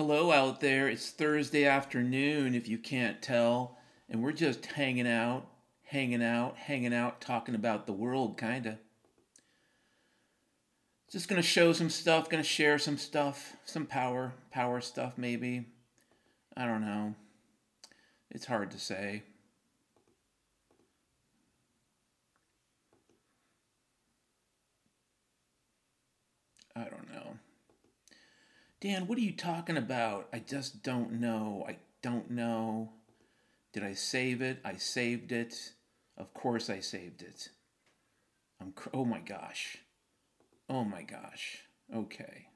Hello out there. It's Thursday afternoon, if you can't tell, and we're just hanging out, talking about the world, kinda. Just gonna show some stuff, gonna share some stuff, some power stuff maybe. I don't know. It's hard to say. I don't know. Dan, what are you talking about? I just don't know. I don't know. Did I save it? I saved it. Of course I saved it. Oh my gosh. Oh my gosh. Okay.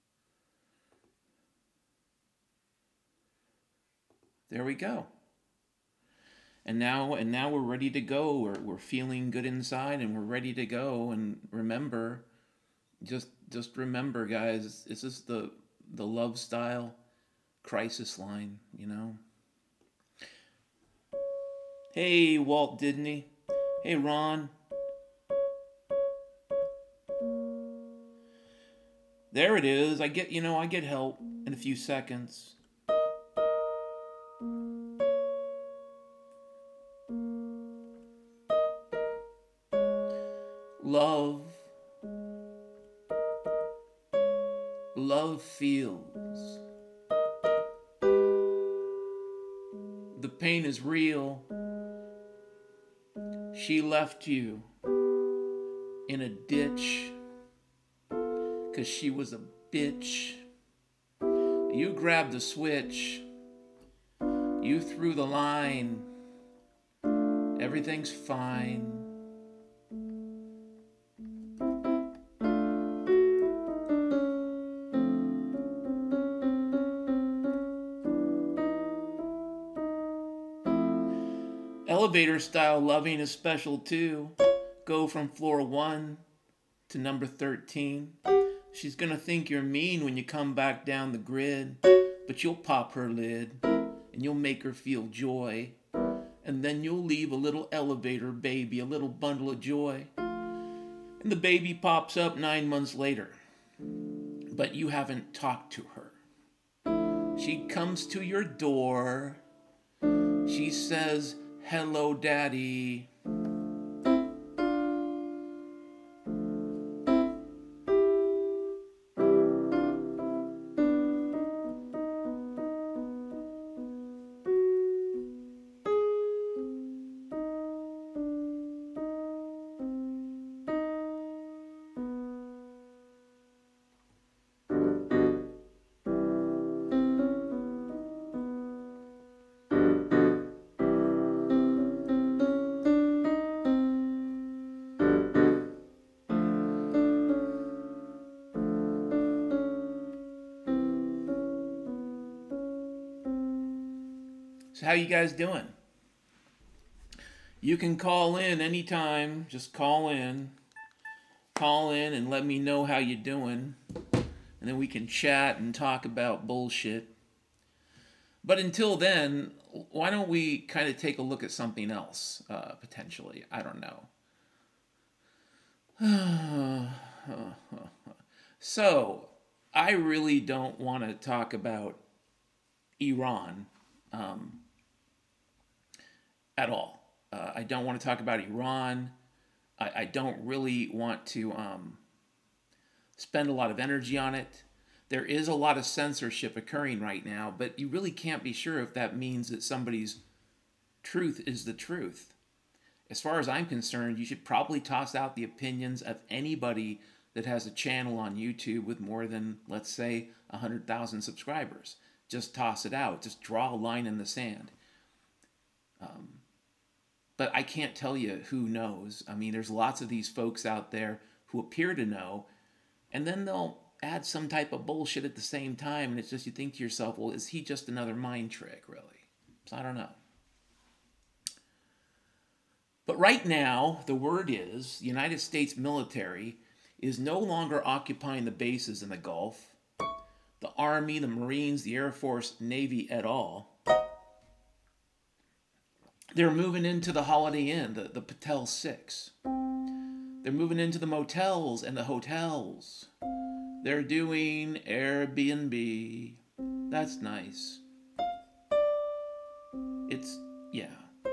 There we go. And now we're ready to go. We're feeling good inside and we're ready to go. And remember, just remember, guys, this is the love style crisis line, you know. Hey, Walt Disney. Hey, Ron. There it is. I get help in a few seconds. Love. Love feels. The pain is real. She left you in a ditch 'cause she was a bitch. You grabbed the switch. You threw the line. Everything's fine. Elevator style loving is special too. Go from floor 1 to number 13. She's gonna think you're mean when you come back down the grid, but you'll pop her lid and you'll make her feel joy. And then you'll leave a little elevator baby, a little bundle of joy. And the baby pops up 9 months later, but you haven't talked to her. She comes to your door. She says, "Hello, Daddy." So how you guys doing? You can call in anytime. Just call in. Call in and let me know how you're doing. And then we can chat and talk about bullshit. But until then, why don't we kind of take a look at something else, potentially? I don't know. So, I really don't want to talk about Iran at all. I don't want to talk about Iran. I don't really want to spend a lot of energy on it. There is a lot of censorship occurring right now, but you really can't be sure if that means that somebody's truth is the truth. As far as I'm concerned, you should probably toss out the opinions of anybody that has a channel on YouTube with more than, let's say, 100,000 subscribers. Just toss it out. Just draw a line in the sand. But I can't tell you who knows. I mean, there's lots of these folks out there who appear to know, and then they'll add some type of bullshit at the same time, and it's just you think to yourself, well, is he just another mind trick, really? So I don't know. But right now, the word is the United States military is no longer occupying the bases in the Gulf. The Army, the Marines, the Air Force, Navy et al. They're moving into the Holiday Inn, the Patel 6. They're moving into the motels and the hotels. They're doing Airbnb. That's nice. It's, yeah.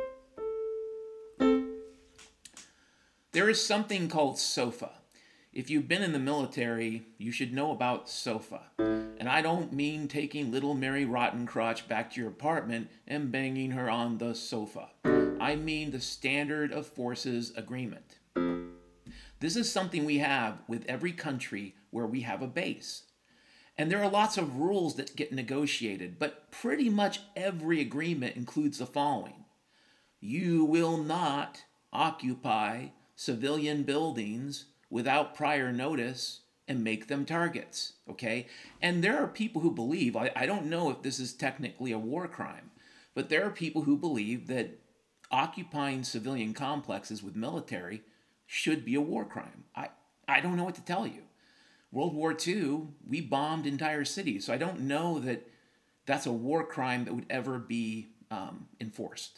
There is something called SOFA. If you've been in the military, you should know about SOFA. And I don't mean taking little Mary Rottencrotch back to your apartment and banging her on the sofa. I mean the Standard of Forces Agreement. This is something we have with every country where we have a base. And there are lots of rules that get negotiated, but pretty much every agreement includes the following. You will not occupy civilian buildings without prior notice and make them targets, okay? And there are people who believe, I don't know if this is technically a war crime, but there are people who believe that occupying civilian complexes with military should be a war crime. I don't know what to tell you. World War II, we bombed entire cities, so I don't know that that's a war crime that would ever be enforced.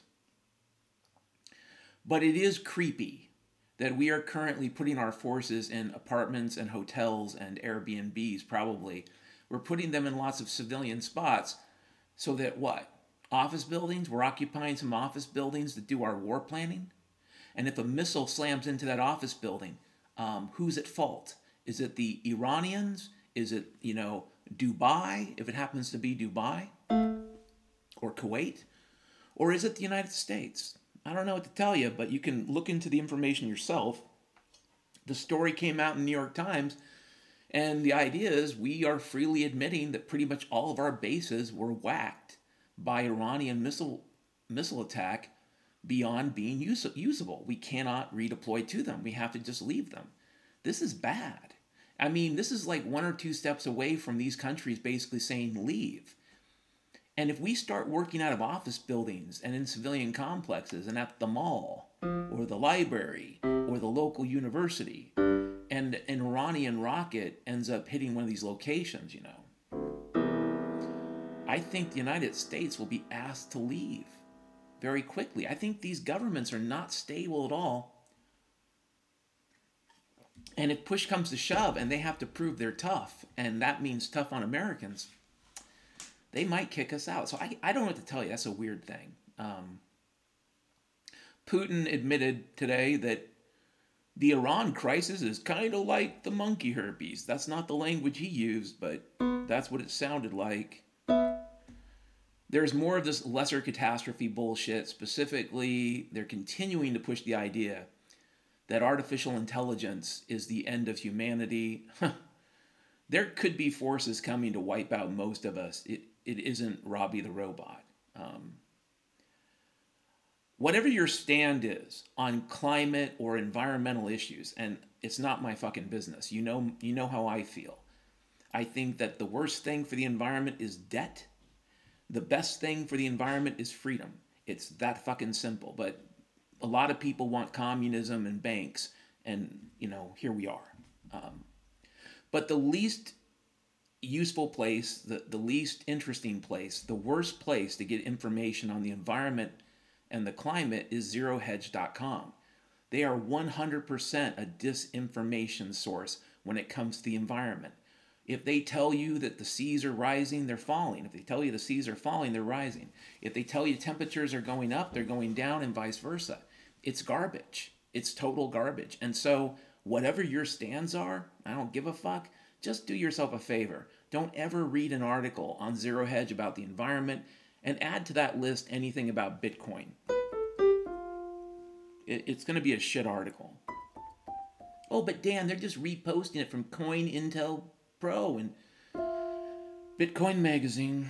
But it is creepy that we are currently putting our forces in apartments and hotels and Airbnbs, probably. We're putting them in lots of civilian spots so that what? Office buildings? We're occupying some office buildings to do our war planning? And if a missile slams into that office building, who's at fault? Is it the Iranians? Is it, Dubai, if it happens to be Dubai? Or Kuwait? Or is it the United States? I don't know what to tell you, but you can look into the information yourself. The story came out in the New York Times, and the idea is we are freely admitting that pretty much all of our bases were whacked by Iranian missile attack beyond being usable. We cannot redeploy to them. We have to just leave them. This is bad. I mean, this is like 1 or 2 steps away from these countries basically saying leave. And if we start working out of office buildings and in civilian complexes and at the mall or the library or the local university, and an Iranian rocket ends up hitting one of these locations, I think the United States will be asked to leave very quickly. I think these governments are not stable at all. And if push comes to shove and they have to prove they're tough, and that means tough on Americans, they might kick us out. So I don't know what to tell you. That's a weird thing. Putin admitted today that the Iran crisis is kind of like the monkey herpes. That's not the language he used, but that's what it sounded like. There's more of this lesser catastrophe bullshit. Specifically, they're continuing to push the idea that artificial intelligence is the end of humanity. There could be forces coming to wipe out most of us. It isn't Robbie the robot. Whatever your stand is on climate or environmental issues, and it's not my fucking business. You know how I feel. I think that the worst thing for the environment is debt. The best thing for the environment is freedom. It's that fucking simple. But a lot of people want communism and banks, and here we are. But the least useful place, the least interesting place, the worst place to get information on the environment and the climate is zerohedge.com. They are 100% a disinformation source when it comes to the environment. If they tell you that the seas are rising, they're falling. If they tell you the seas are falling, they're rising. If they tell you temperatures are going up, they're going down, and vice versa. It's garbage. It's total garbage. And so whatever your stands are, I don't give a fuck. Just do yourself a favor. Don't ever read an article on Zero Hedge about the environment, and add to that list anything about Bitcoin. It's going to be a shit article. Oh, but Dan, they're just reposting it from CoinIntel Pro and Bitcoin Magazine.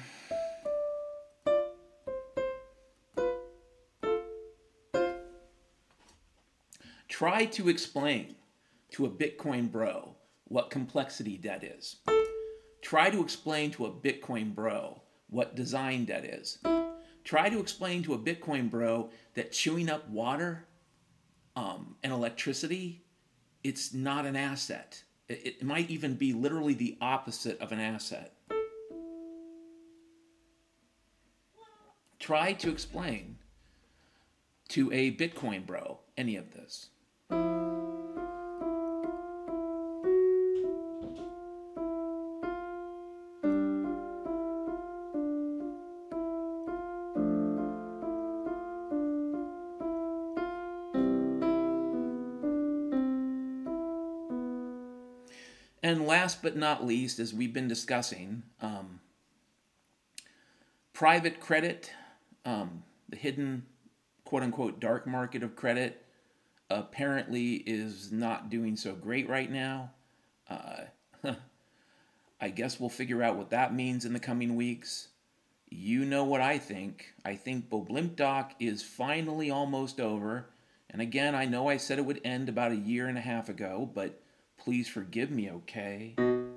Try to explain to a Bitcoin bro what complexity debt is. Try to explain to a Bitcoin bro what design debt is. Try to explain to a Bitcoin bro that chewing up water and electricity, it's not an asset. It might even be literally the opposite of an asset. Try to explain to a Bitcoin bro any of this. And last but not least, as we've been discussing, private credit, the hidden quote-unquote dark market of credit, apparently is not doing so great right now. I guess we'll figure out what that means in the coming weeks. You know what I think. I think Boblimpdoc is finally almost over. And again, I know I said it would end about a year and a half ago, but please forgive me, okay?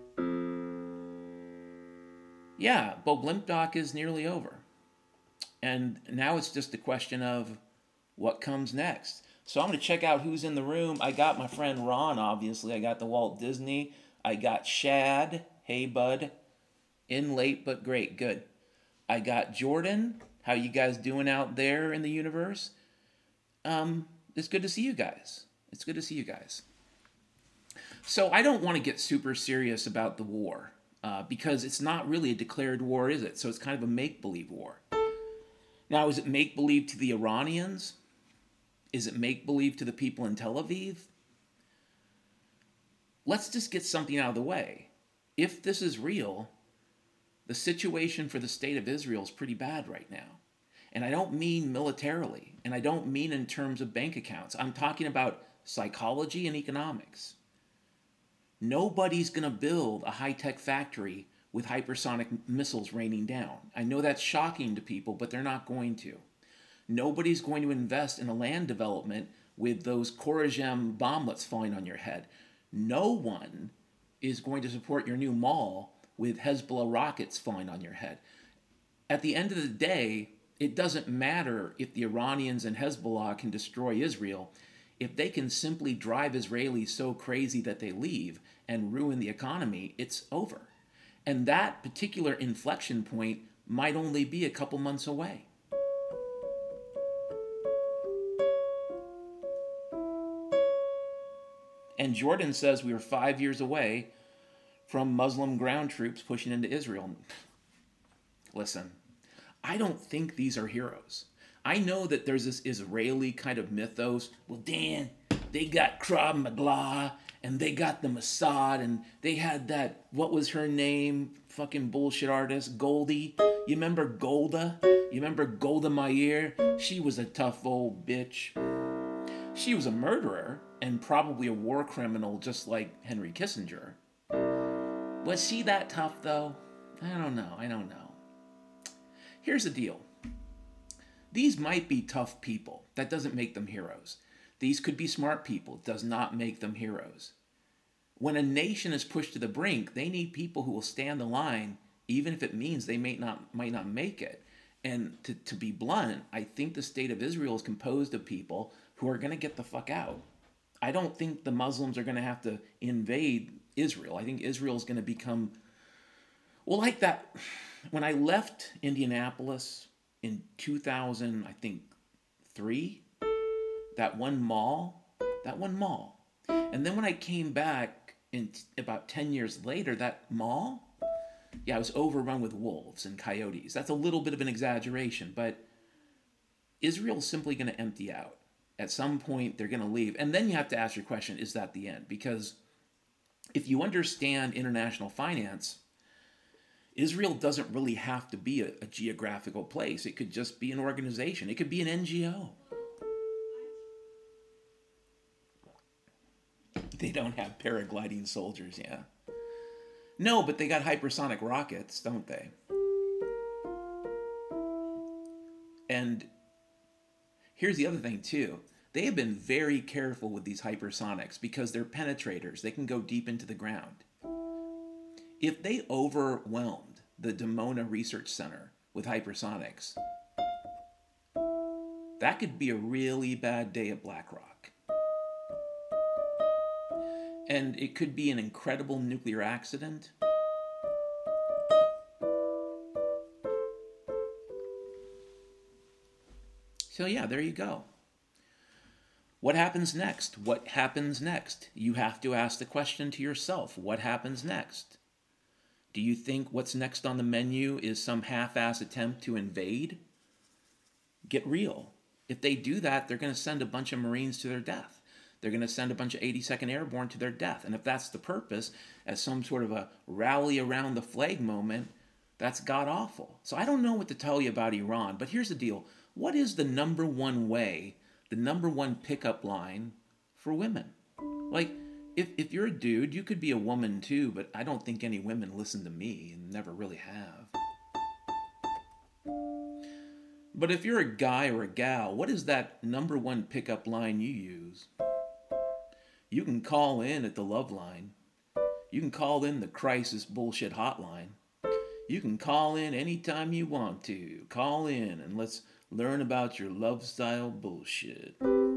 Yeah, Boblimpdoc is nearly over. And now it's just a question of what comes next. So I'm going to check out who's in the room. I got my friend Ron, obviously. I got the Walt Disney. I got Shad. Hey, bud. In late, but great. Good. I got Jordan. How you guys doing out there in the universe? It's good to see you guys. It's good to see you guys. So I don't want to get super serious about the war because it's not really a declared war, is it? So it's kind of a make-believe war. Now, is it make-believe to the Iranians? Is it make-believe to the people in Tel Aviv? Let's just get something out of the way. If this is real, the situation for the state of Israel is pretty bad right now. And I don't mean militarily, and I don't mean in terms of bank accounts. I'm talking about psychology and economics. Nobody's going to build a high-tech factory with hypersonic missiles raining down. I know that's shocking to people, but they're not going to. Nobody's going to invest in a land development with those Khorezm bomblets falling on your head. No one is going to support your new mall with Hezbollah rockets falling on your head. At the end of the day, it doesn't matter if the Iranians and Hezbollah can destroy Israel. If they can simply drive Israelis so crazy that they leave and ruin the economy, it's over. And that particular inflection point might only be a couple months away. And Jordan says we were 5 years away from Muslim ground troops pushing into Israel. Listen, I don't think these are heroes. I know that there's this Israeli kind of mythos. Well, Dan, they got Krav Maga, and they got the Mossad, and they had that, what was her name, fucking bullshit artist, Goldie. You remember Golda? You remember Golda Meir? She was a tough old bitch. She was a murderer, and probably a war criminal just like Henry Kissinger. Was she that tough, though? I don't know. Here's the deal. These might be tough people. That doesn't make them heroes. These could be smart people. It does not make them heroes. When a nation is pushed to the brink, they need people who will stand the line, even if it means they might not make it. And to be blunt, I think the state of Israel is composed of people who are going to get the fuck out. I don't think the Muslims are going to have to invade Israel. I think Israel is going to become, well, like that. When I left Indianapolis in 2000, I think 3, that one mall. And then when I came back about 10 years later, that mall, it was overrun with wolves and coyotes. That's a little bit of an exaggeration, but Israel's simply going to empty out. At some point, they're going to leave. And then you have to ask your question, is that the end? Because if you understand international finance, Israel doesn't really have to be a geographical place. It could just be an organization. It could be an NGO. They don't have paragliding soldiers, yeah. No, but they got hypersonic rockets, don't they? And here's the other thing, too. They have been very careful with these hypersonics because they're penetrators. They can go deep into the ground. If they overwhelmed the Dimona Research Center with hypersonics, that could be a really bad day at BlackRock. And it could be an incredible nuclear accident. So yeah, there you go. What happens next? What happens next? You have to ask the question to yourself. What happens next? Do you think what's next on the menu is some half-ass attempt to invade? Get real. If they do that, they're going to send a bunch of Marines to their death. They're going to send a bunch of 82nd Airborne to their death. And if that's the purpose, as some sort of a rally around the flag moment, that's god awful. So I don't know what to tell you about Iran, but here's the deal. What is the number one way, the number one pickup line for women? Like, if you're a dude, you could be a woman too, but I don't think any women listen to me and never really have. But if you're a guy or a gal, what is that number one pickup line you use? You can call in at the Love Line. You can call in the Crisis Bullshit Hotline. You can call in anytime you want to. Call in and let's learn about your love style bullshit.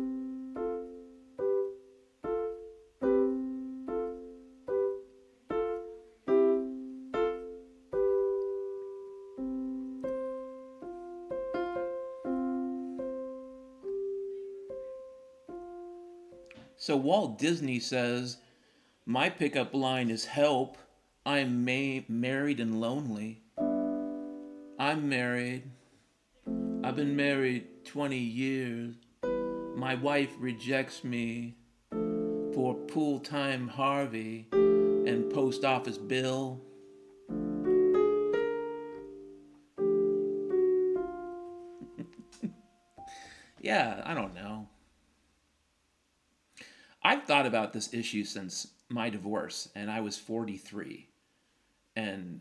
So Walt Disney says, my pickup line is help. I'm married and lonely. I'm married. I've been married 20 years. My wife rejects me for pool time Harvey and post office Bill. Yeah, I don't know. I've thought about this issue since my divorce, and I was 43. And,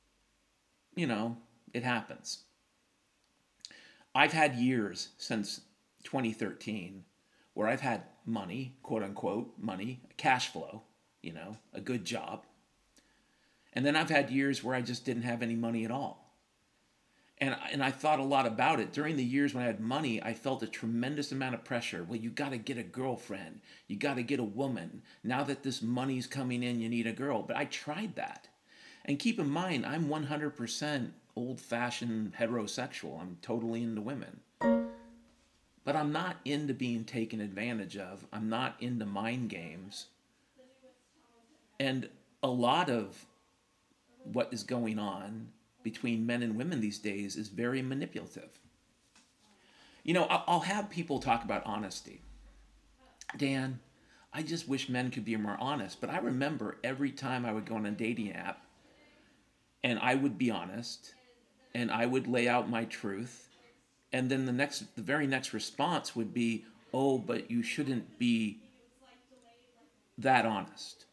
it happens. I've had years since 2013 where I've had money, quote unquote, money, cash flow, a good job. And then I've had years where I just didn't have any money at all. And I thought a lot about it. During the years when I had money, I felt a tremendous amount of pressure. Well, you got to get a girlfriend. You got to get a woman. Now that this money's coming in, you need a girl. But I tried that. And keep in mind, I'm 100% old-fashioned heterosexual. I'm totally into women. But I'm not into being taken advantage of. I'm not into mind games. And a lot of what is going on between men and women these days is very manipulative. I'll have people talk about honesty. Dan, I just wish men could be more honest. But I remember every time I would go on a dating app and I would be honest and I would lay out my truth. And then the very next response would be, oh, but you shouldn't be that honest.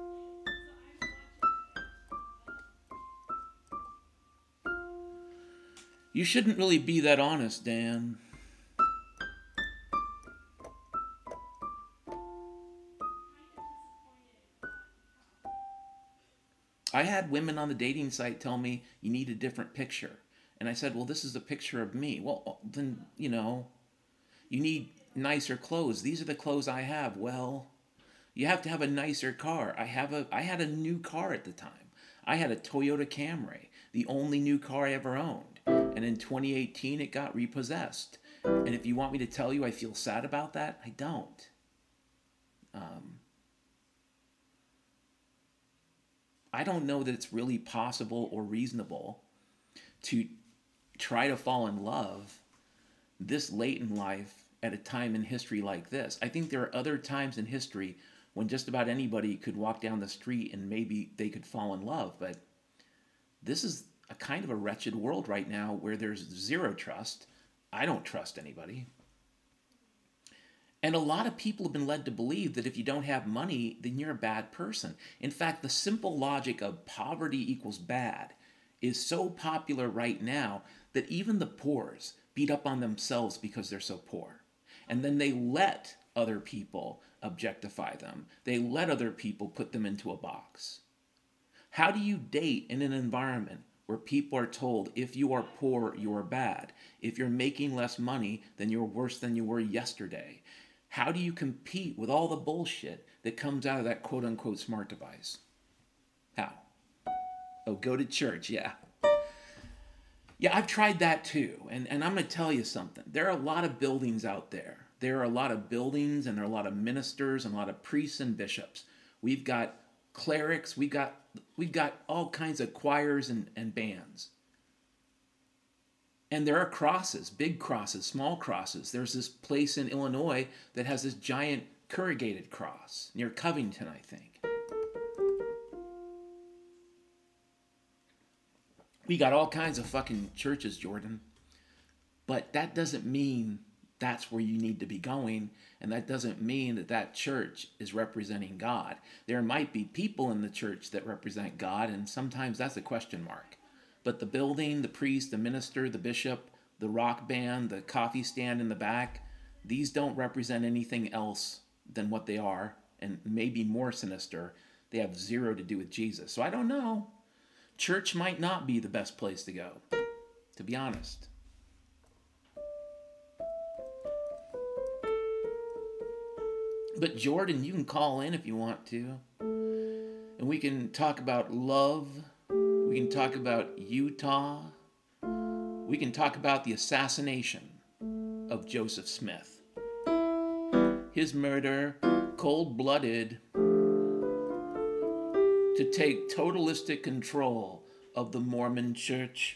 You shouldn't really be that honest, Dan. I had women on the dating site tell me, you need a different picture. And I said, well, this is a picture of me. Well, then, you need nicer clothes. These are the clothes I have. Well, you have to have a nicer car. I had a new car at the time. I had a Toyota Camry, the only new car I ever owned. And in 2018, it got repossessed. And if you want me to tell you I feel sad about that, I don't. I don't know that it's really possible or reasonable to try to fall in love this late in life at a time in history like this. I think there are other times in history when just about anybody could walk down the street and maybe they could fall in love. But this is a kind of a wretched world right now where there's zero trust. I don't trust anybody. And a lot of people have been led to believe that if you don't have money, then you're a bad person. In fact, the simple logic of poverty equals bad is so popular right now that even the poors beat up on themselves because they're so poor. And then they let other people objectify them. They let other people put them into a box. How do you date in an environment where people are told if you are poor, you are bad? If you're making less money, then you're worse than you were yesterday. How do you compete with all the bullshit that comes out of that quote-unquote smart device? How? Oh, go to church, yeah. Yeah, I've tried that too. And I'm going to tell you something. There are a lot of buildings out there. There are a lot of buildings and there are a lot of ministers and a lot of priests and bishops. We've got clerics. We've got all kinds of choirs and bands. And there are crosses, big crosses, small crosses. There's this place in Illinois that has this giant Corrugated Cross, near Covington, I think. We got all kinds of fucking churches, Jordan. But that doesn't mean that's where you need to be going. And that doesn't mean that that church is representing God. There might be people in the church that represent God, and sometimes that's a question mark. But the building, the priest, the minister, the bishop, the rock band, the coffee stand in the back, these don't represent anything else than what they are, and maybe more sinister. They have zero to do with Jesus. So I don't know. Church might not be the best place to go, to be honest. But Jordan, you can call in if you want to. And we can talk about love. We can talk about Utah. We can talk about the assassination of Joseph Smith. His murder, cold-blooded, to take totalistic control of the Mormon church.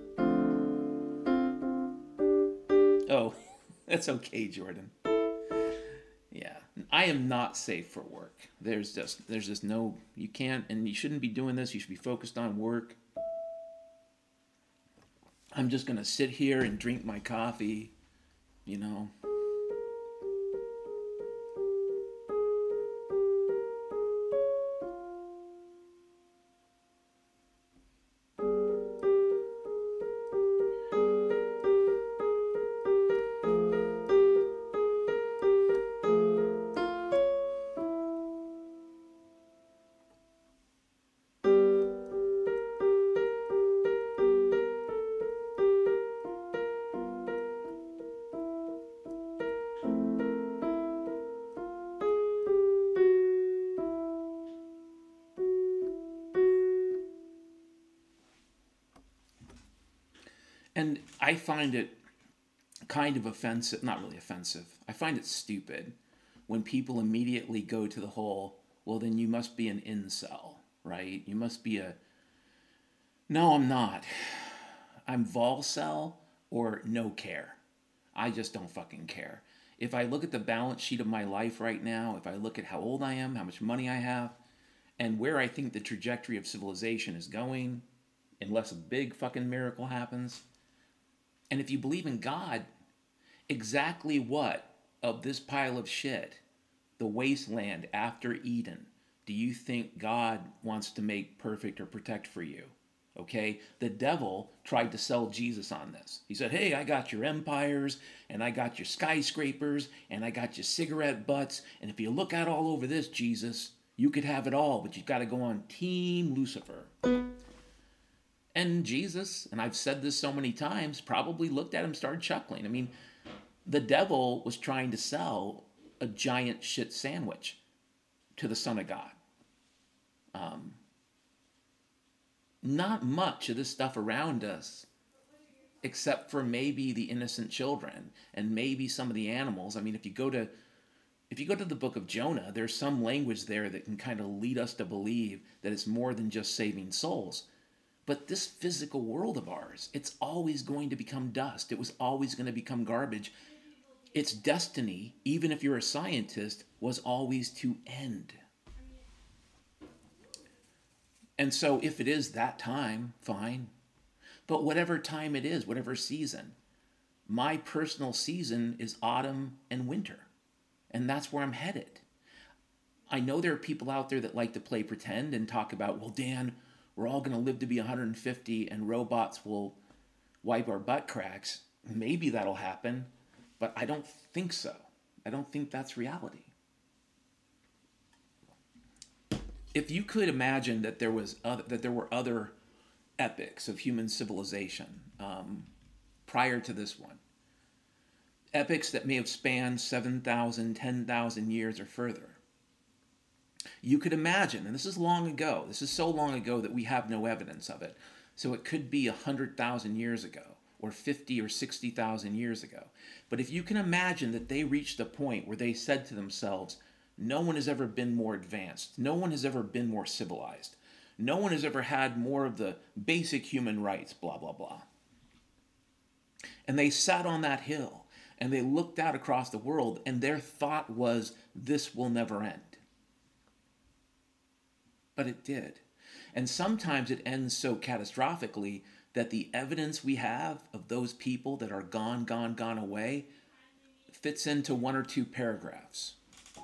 Oh, that's okay, Jordan. Yeah, I am not safe for work. There's just no, you can't, and you shouldn't be doing this. You should be focused on work. I'm just going to sit here and drink my coffee, you know. And I find it kind of offensive, not really offensive. I find it stupid when people immediately go to the whole, well, then you must be an incel, right? You must be a... No, I'm not. I'm volcel or no care. I just don't fucking care. If I look at the balance sheet of my life right now, if I look at how old I am, how much money I have, and where I think the trajectory of civilization is going, unless a big fucking miracle happens, and if you believe in God, exactly what of this pile of shit, the wasteland after Eden, do you think God wants to make perfect or protect for you? Okay? The devil tried to sell Jesus on this. He said, hey, I got your empires, and I got your skyscrapers, and I got your cigarette butts, and if you look out all over this, Jesus, you could have it all, but you've got to go on Team Lucifer. And Jesus, and I've said this so many times, probably looked at him, started chuckling. I mean, the devil was trying to sell a giant shit sandwich to the Son of God. Not much of this stuff around us, except for maybe the innocent children and maybe some of the animals. I mean, if you go to the book of Jonah, there's some language there that can kind of lead us to believe that it's more than just saving souls. But this physical world of ours, it's always going to become dust. It was always going to become garbage. Its destiny, even if you're a scientist, was always to end. And so if it is that time, fine. But whatever time it is, whatever season, my personal season is autumn and winter. And that's where I'm headed. I know there are people out there that like to play pretend and talk about, well, Dan, we're all going to live to be 150 and robots will wipe our butt cracks. Maybe that'll happen, but I don't think so. I don't think that's reality. If you could imagine that there were other epics of human civilization prior to this one, epics that may have spanned 7,000, 10,000 years or further, you could imagine, and this is long ago, this is so long ago that we have no evidence of it, so it could be 100,000 years ago, or 50 or 60,000 years ago. But if you can imagine that they reached a point where they said to themselves, no one has ever been more advanced, no one has ever been more civilized, no one has ever had more of the basic human rights, blah, blah, blah. And they sat on that hill, And they looked out across the world, and their thought was, this will never end. But it did. And sometimes it ends so catastrophically that the evidence we have of those people that are gone away fits into 1 or 2 paragraphs.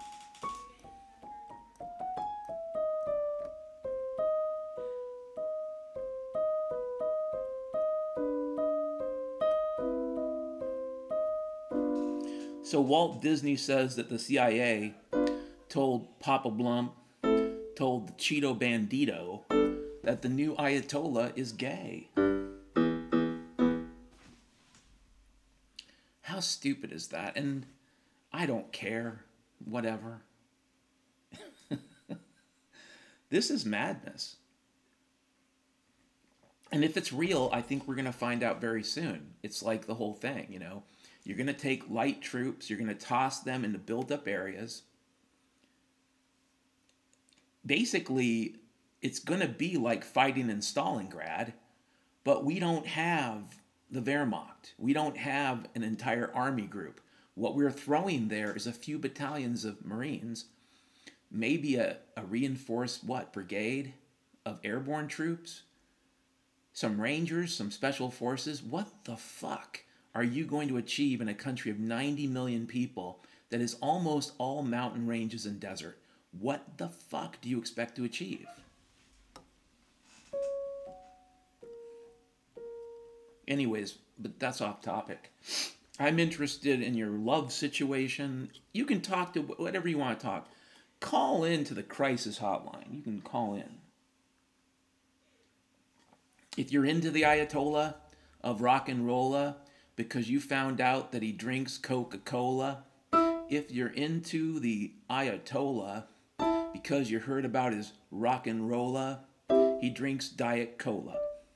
So Walt Disney says that the CIA told Papa Blump, told the Cheeto Bandito, that the new Ayatollah is gay. How stupid is that? And I don't care. Whatever. This is madness. And if it's real, I think we're going to find out very soon. It's like the whole thing, you know. You're going to take light troops, you're going to toss them into built-up areas. Basically, it's going to be like fighting in Stalingrad, but we don't have the Wehrmacht. We don't have an entire army group. What we're throwing there is a few battalions of Marines, maybe a reinforced, brigade of airborne troops, some Rangers, some special forces. What the fuck are you going to achieve in a country of 90 million people that is almost all mountain ranges and desert? What the fuck do you expect to achieve? Anyways, but that's off topic. I'm interested in your love situation. You can talk to whatever you want to talk. Call in to the crisis hotline. You can call in. If you're into the Ayatollah of rock and rolla because you found out that he drinks Coca-Cola, if you're into the Ayatollah because you heard about his rock and rolla, he drinks Diet Cola.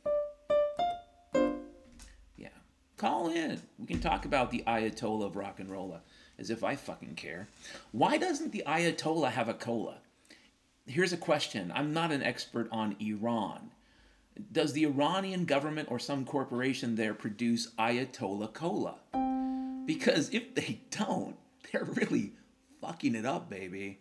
Yeah. Call in. We can talk about the Ayatollah of rock and rolla, as if I fucking care. Why doesn't the Ayatollah have a cola? Here's a question. I'm not an expert on Iran. Does the Iranian government or some corporation there produce Ayatollah Cola? Because if they don't, they're really fucking it up, baby.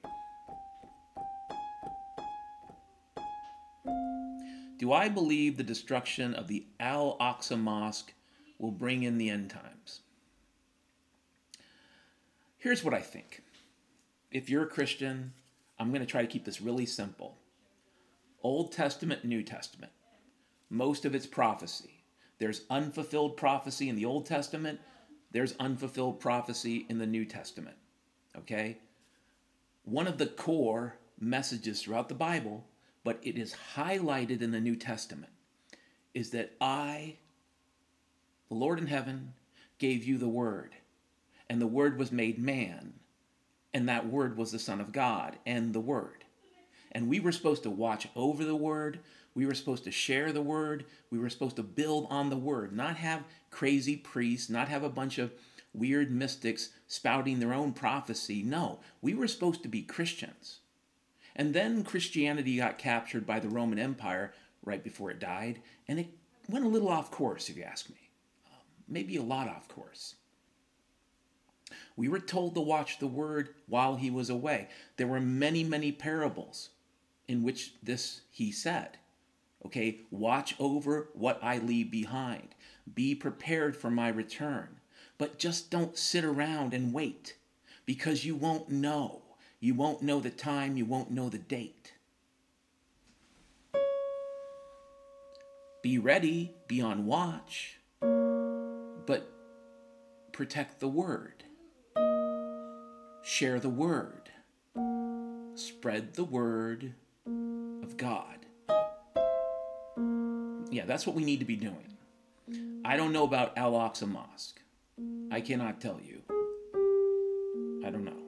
Do I believe the destruction of the Al-Aqsa Mosque will bring in the end times? Here's what I think. If you're a Christian, I'm going to try to keep this really simple. Old Testament, New Testament. Most of it's prophecy. There's unfulfilled prophecy in the Old Testament. There's unfulfilled prophecy in the New Testament. Okay? One of the core messages throughout the Bible, but it is highlighted in the New Testament, is that I, the Lord in heaven, gave you the Word, and the Word was made man, and that Word was the Son of God, and the Word. And we were supposed to watch over the Word. We were supposed to share the Word. We were supposed to build on the Word, not have crazy priests, not have a bunch of weird mystics spouting their own prophecy. No, we were supposed to be Christians. And then Christianity got captured by the Roman Empire right before it died, and it went a little off course, if you ask me. Maybe a lot off course. We were told to watch the Word while he was away. There were many, many parables in which this he said. Okay, watch over what I leave behind. Be prepared for my return. But just don't sit around and wait, because you won't know. You won't know the time, you won't know the date. Be ready, be on watch, but protect the Word. Share the Word. Spread the Word of God. Yeah, that's what we need to be doing. I don't know about Al-Aqsa Mosque. I cannot tell you. I don't know.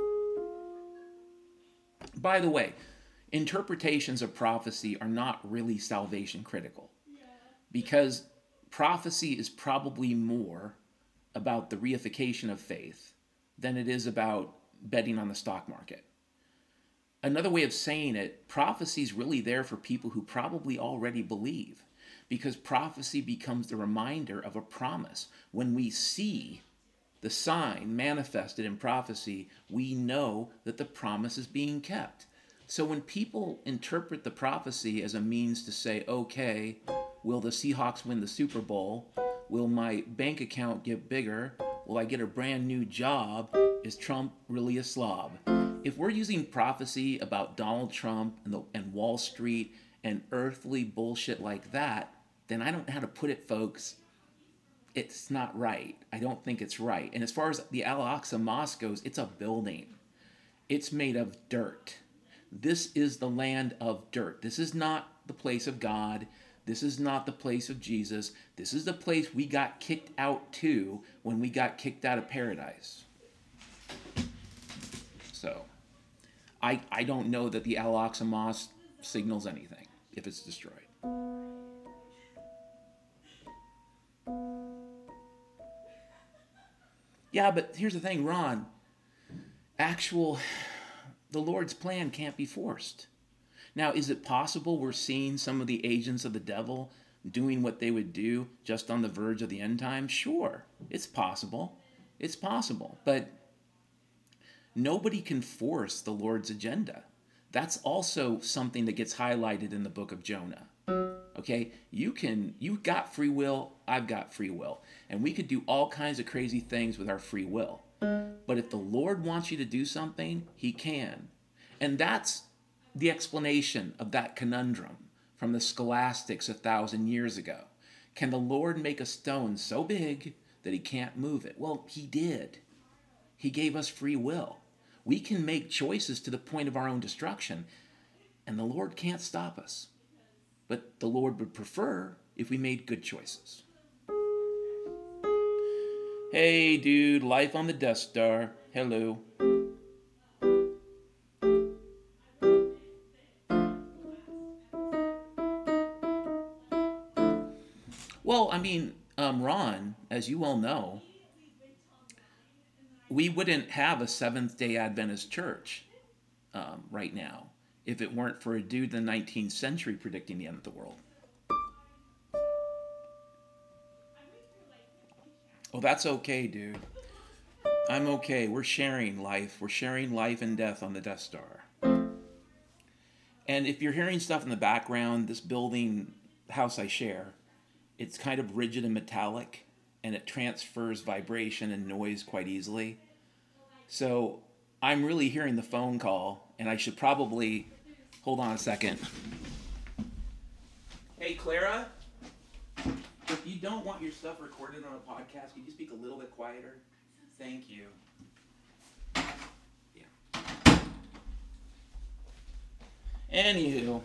By the way, interpretations of prophecy are not really salvation critical, because prophecy is probably more about the reification of faith than it is about betting on the stock market. Another way of saying it, prophecy is really there for people who probably already believe, because prophecy becomes the reminder of a promise. When we see the sign manifested in prophecy, we know that the promise is being kept. So when people interpret the prophecy as a means to say, okay, will the Seahawks win the Super Bowl? Will my bank account get bigger? Will I get a brand new job? Is Trump really a slob? If we're using prophecy about Donald Trump and Wall Street and earthly bullshit like that, then I don't know how to put it, folks. It's not right. I don't think it's right. And as far as the Al-Aqsa Mosque goes, it's a building. It's made of dirt. This is the land of dirt. This is not the place of God. This is not the place of Jesus. This is the place we got kicked out to when we got kicked out of paradise. So, I don't know that the Al-Aqsa Mosque signals anything if it's destroyed. Yeah, but here's the thing, Ron. The Lord's plan can't be forced. Now, is it possible we're seeing some of the agents of the devil doing what they would do just on the verge of the end time? Sure, it's possible. It's possible. But nobody can force the Lord's agenda. That's also something that gets highlighted in the book of Jonah. Okay, you've got free will, I've got free will. And we could do all kinds of crazy things with our free will. But if the Lord wants you to do something, he can. And that's the explanation of that conundrum from the scholastics 1,000 years ago. Can the Lord make a stone so big that he can't move it? Well, he did. He gave us free will. We can make choices to the point of our own destruction, and the Lord can't stop us. But the Lord would prefer if we made good choices. Hey, dude, life on the Death Star. Hello. Well, I mean, Ron, as you all know, we wouldn't have a Seventh-day Adventist church right now if it weren't for a dude in the 19th century predicting the end of the world. Oh, that's okay, dude. I'm okay. We're sharing life. We're sharing life and death on the Death Star. And if you're hearing stuff in the background, this building, house I share, it's kind of rigid and metallic, and it transfers vibration and noise quite easily. So I'm really hearing the phone call, and I should probably... Hold on a second. Hey, Clara? If you don't want your stuff recorded on a podcast, could you speak a little bit quieter? Thank you. Yeah. Anywho.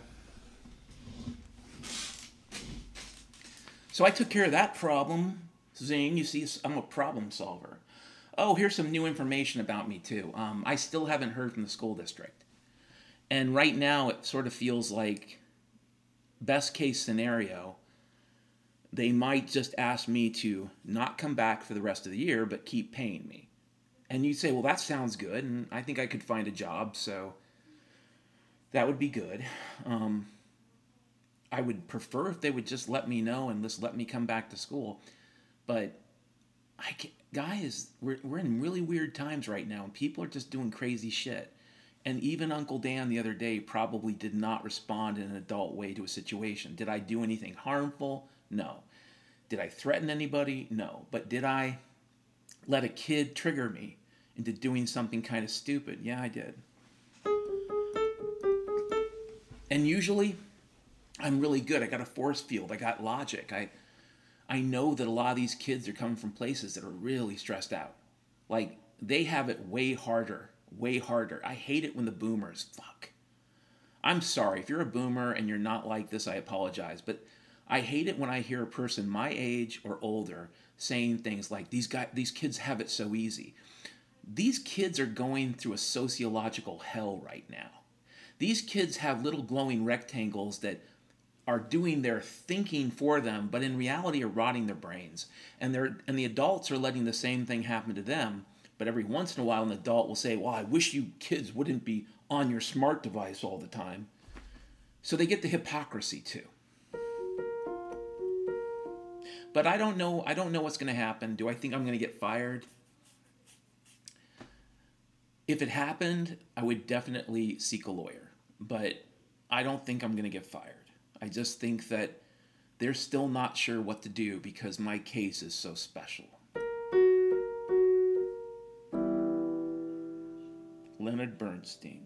So I took care of that problem. Zing, you see, I'm a problem solver. Oh, here's some new information about me, too. I still haven't heard from the school district. And right now, it sort of feels like, best case scenario, they might just ask me to not come back for the rest of the year, but keep paying me. And you'd say, well, that sounds good, and I think I could find a job, so that would be good. I would prefer if they would just let me know and just let me come back to school. But, guys, we're in really weird times right now, and people are just doing crazy shit. And even Uncle Dan the other day probably did not respond in an adult way to a situation. Did I do anything harmful? No. Did I threaten anybody? No. But did I let a kid trigger me into doing something kind of stupid? Yeah, I did. And usually, I'm really good. I got a force field. I got logic. I know that a lot of these kids are coming from places that are really stressed out. Like, they have it way harder. Way harder. I hate it when the boomers, I'm sorry. If you're a boomer and you're not like this, I apologize. But I hate it when I hear a person my age or older saying things like, these kids have it so easy. These kids are going through a sociological hell right now. These kids have little glowing rectangles that are doing their thinking for them, but in reality are rotting their brains. And the adults are letting the same thing happen to them. But every once in a while, an adult will say, well, I wish you kids wouldn't be on your smart device all the time. So they get the hypocrisy too. But I don't know what's going to happen. Do I think I'm going to get fired? If it happened, I would definitely seek a lawyer, but I don't think I'm going to get fired. I just think that they're still not sure what to do because my case is so special. Leonard Bernstein.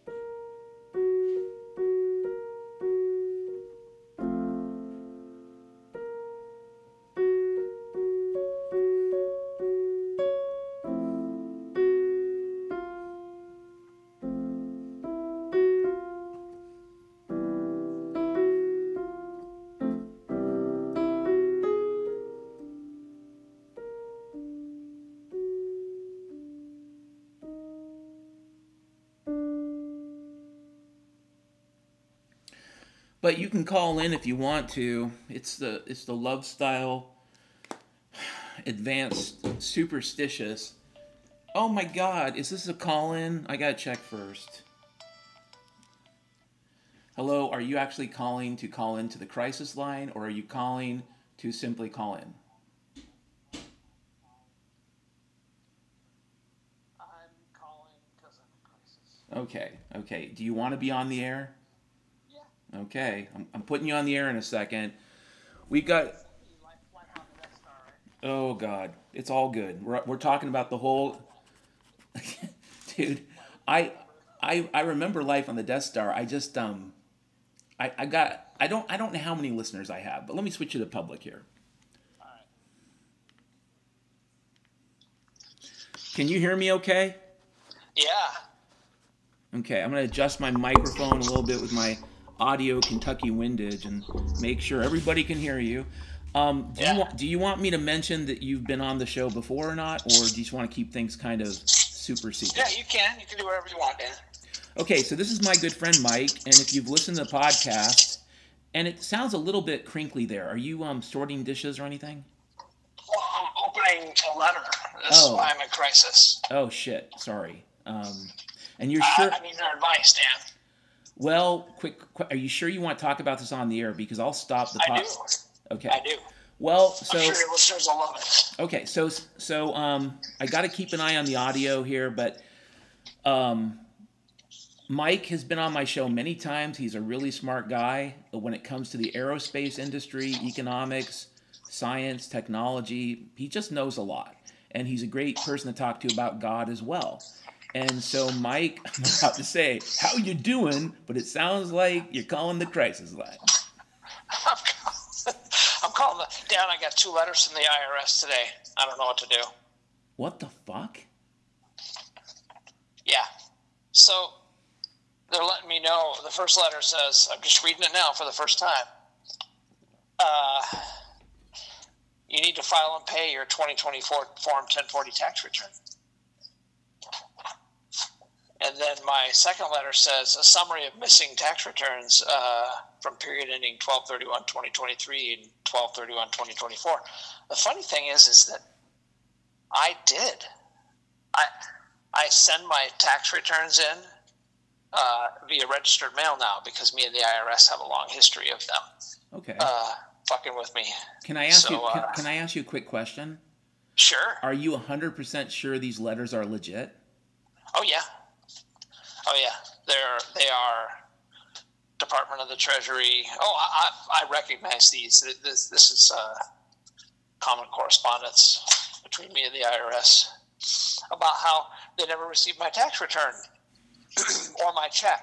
But you can call in if you want to. It's the Love Style Advanced Superstitious. Oh my God, is this a call in? I gotta check first. Hello, are you actually calling to call into the crisis line, or are you calling to simply call in? I'm calling because I'm in crisis. Okay. Do you want to be on the air? Okay, I'm putting you on the air in a second. We got. Oh God, it's all good. We're talking about the whole. Dude, I remember life on the Death Star. I just I don't know how many listeners I have, but let me switch you to public here. All right. Can you hear me? Okay. Yeah. Okay, I'm gonna adjust my microphone a little bit with my audio Kentucky windage and make sure everybody can hear you. Do you want me to mention that you've been on the show before or not, or do you just want to keep things kind of super secret? Yeah, you can. You can do whatever you want, Dan. Okay, so this is my good friend Mike, and if you've listened to the podcast, and it sounds a little bit crinkly there. Are you sorting dishes or anything? Well, I'm opening a letter. This is why I'm in crisis. Oh shit! Sorry. And you're sure? I need your advice, Dan. Well, quick, are you sure you want to talk about this on the air? Because I'll stop the podcast. I do. Okay. I do. Well, so I'm sure your listeners will love it. Okay, so I got to keep an eye on the audio here, but Mike has been on my show many times. He's a really smart guy when it comes to the aerospace industry, economics, science, technology. He just knows a lot, and he's a great person to talk to about God as well. And so, Mike, I'm about to say, how you doing? But it sounds like you're calling the crisis line. I'm calling Dan, I got 2 letters from the IRS today. I don't know what to do. What the fuck? Yeah. So, they're letting me know. The first letter says, I'm just reading it now for the first time. You need to file and pay your 2024 Form 1040 tax return. And then my second letter says a summary of missing tax returns from period ending 12/31/2023 and 12/31/2024. The funny thing is that I did. I send my tax returns in via registered mail now because me and the IRS have a long history of them. Okay. Fucking with me. Can I ask you? Can I ask you a quick question? Sure. Are you 100% sure these letters are legit? Oh yeah. They are Department of the Treasury. Oh, I recognize these. This is common correspondence between me and the IRS about how they never received my tax return or my check.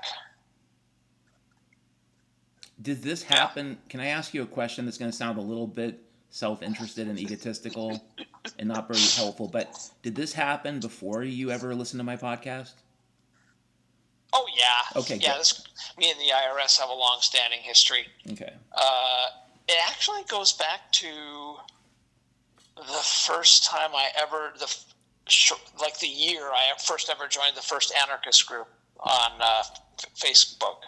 Did this happen? Can I ask you a question that's going to sound a little bit self-interested and egotistical and not very helpful, but did this happen before you ever listened to my podcast? Oh, yeah. Okay, yeah, me and the IRS have a long-standing history. Okay. It actually goes back to the first time the year I first ever joined the first anarchist group on Facebook.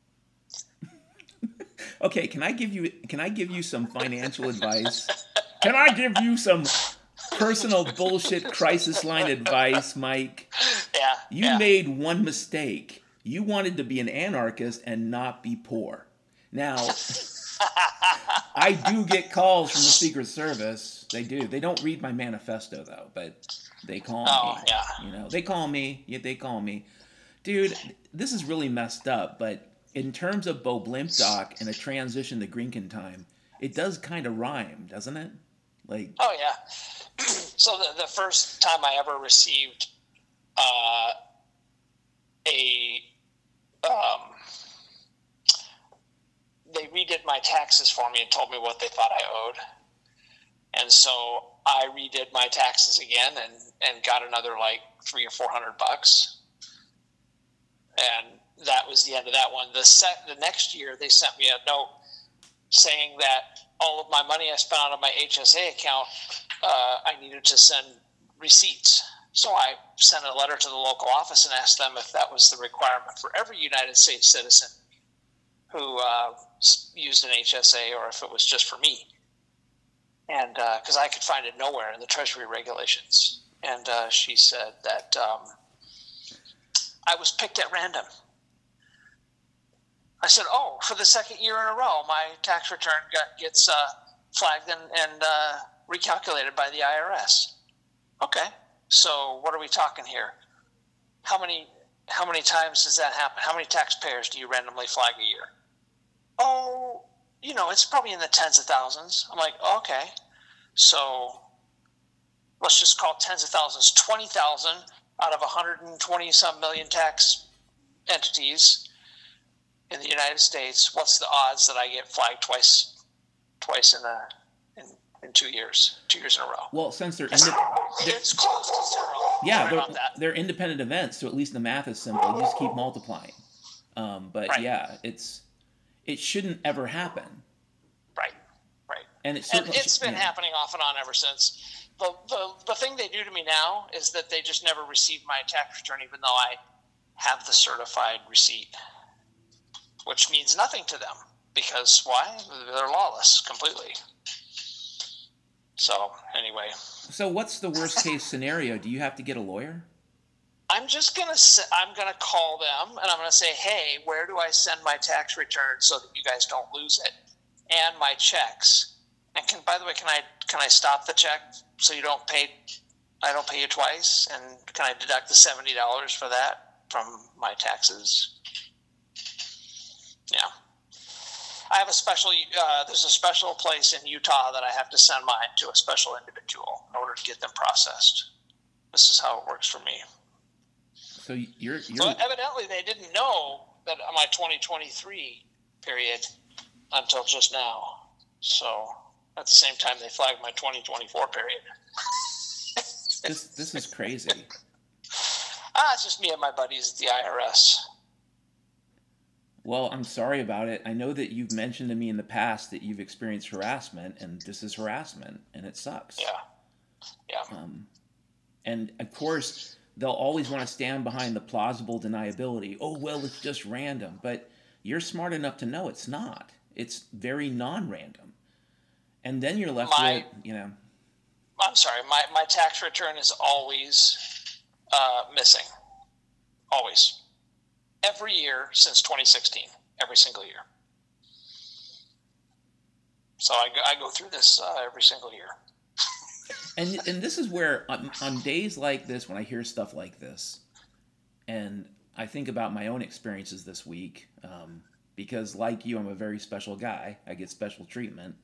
Okay, can I give you some financial advice? Can I give you some personal bullshit crisis line advice, Mike? Yeah. You made one mistake. You wanted to be an anarchist and not be poor. Now, I do get calls from the Secret Service. They do. They don't read my manifesto though, but they call Oh, me. yeah. You know, they call me. Yeah, they call me. Dude, this is really messed up, but in terms of Bo Blimpdock and a transition to Grinkin time, it does kind of rhyme, doesn't it? Like, oh yeah. So the first time I ever received they redid my taxes for me and told me what they thought I owed, and so I redid my taxes again and got another like $300 or $400, and that was the end of that one. The next year they sent me a note saying that all of my money I spent out of my HSA account, I needed to send receipts. So I sent a letter to the local office and asked them if that was the requirement for every United States citizen who used an HSA, or if it was just for me. And because I could find it nowhere in the Treasury regulations. And she said that I was picked at random. I said, oh, for the second year in a row, my tax return gets flagged and recalculated by the IRS. Okay, so what are we talking here? How many times does that happen? How many taxpayers do you randomly flag a year? Oh, it's probably in the tens of thousands. I'm like, okay, so let's just call tens of thousands 20,000 out of 120-some million tax entities in the United States. What's the odds that I get flagged twice in 2 years, 2 years in a row? well, since they're it's close to zero. yeah, they're independent events, so at least the math is simple. You just keep multiplying. But right. Yeah, it shouldn't ever happen. Right. And it's been happening off and on ever since. The thing they do to me now is that they just never receive my tax return, even though I have the certified receipt, which means nothing to them because why? They're lawless completely. So anyway. So what's the worst case scenario? Do you have to get a lawyer? I'm gonna call them and I'm gonna say, hey, where do I send my tax return so that you guys don't lose it, and my checks? And by the way, can I stop the check so I don't pay you twice? And can I deduct the $70 for that from my taxes? Yeah. I have there's a special place in Utah that I have to send mine to a special individual in order to get them processed. This is how it works for me. So you're So evidently they didn't know that my 2023 period until just now. So at the same time they flagged my 2024 period. This is crazy. It's just me and my buddies at the IRS. Well, I'm sorry about it. I know that you've mentioned to me in the past that you've experienced harassment, and this is harassment, and it sucks. Yeah. And of course, they'll always want to stand behind the plausible deniability. Oh, well, it's just random. But you're smart enough to know it's not. It's very non-random. And then you're left with, I'm sorry. My tax return is always missing. Always. Every year since 2016. Every single year. So I go through this every single year. And this is where, on days like this, when I hear stuff like this, and I think about my own experiences this week, because like you, I'm a very special guy. I get special treatment.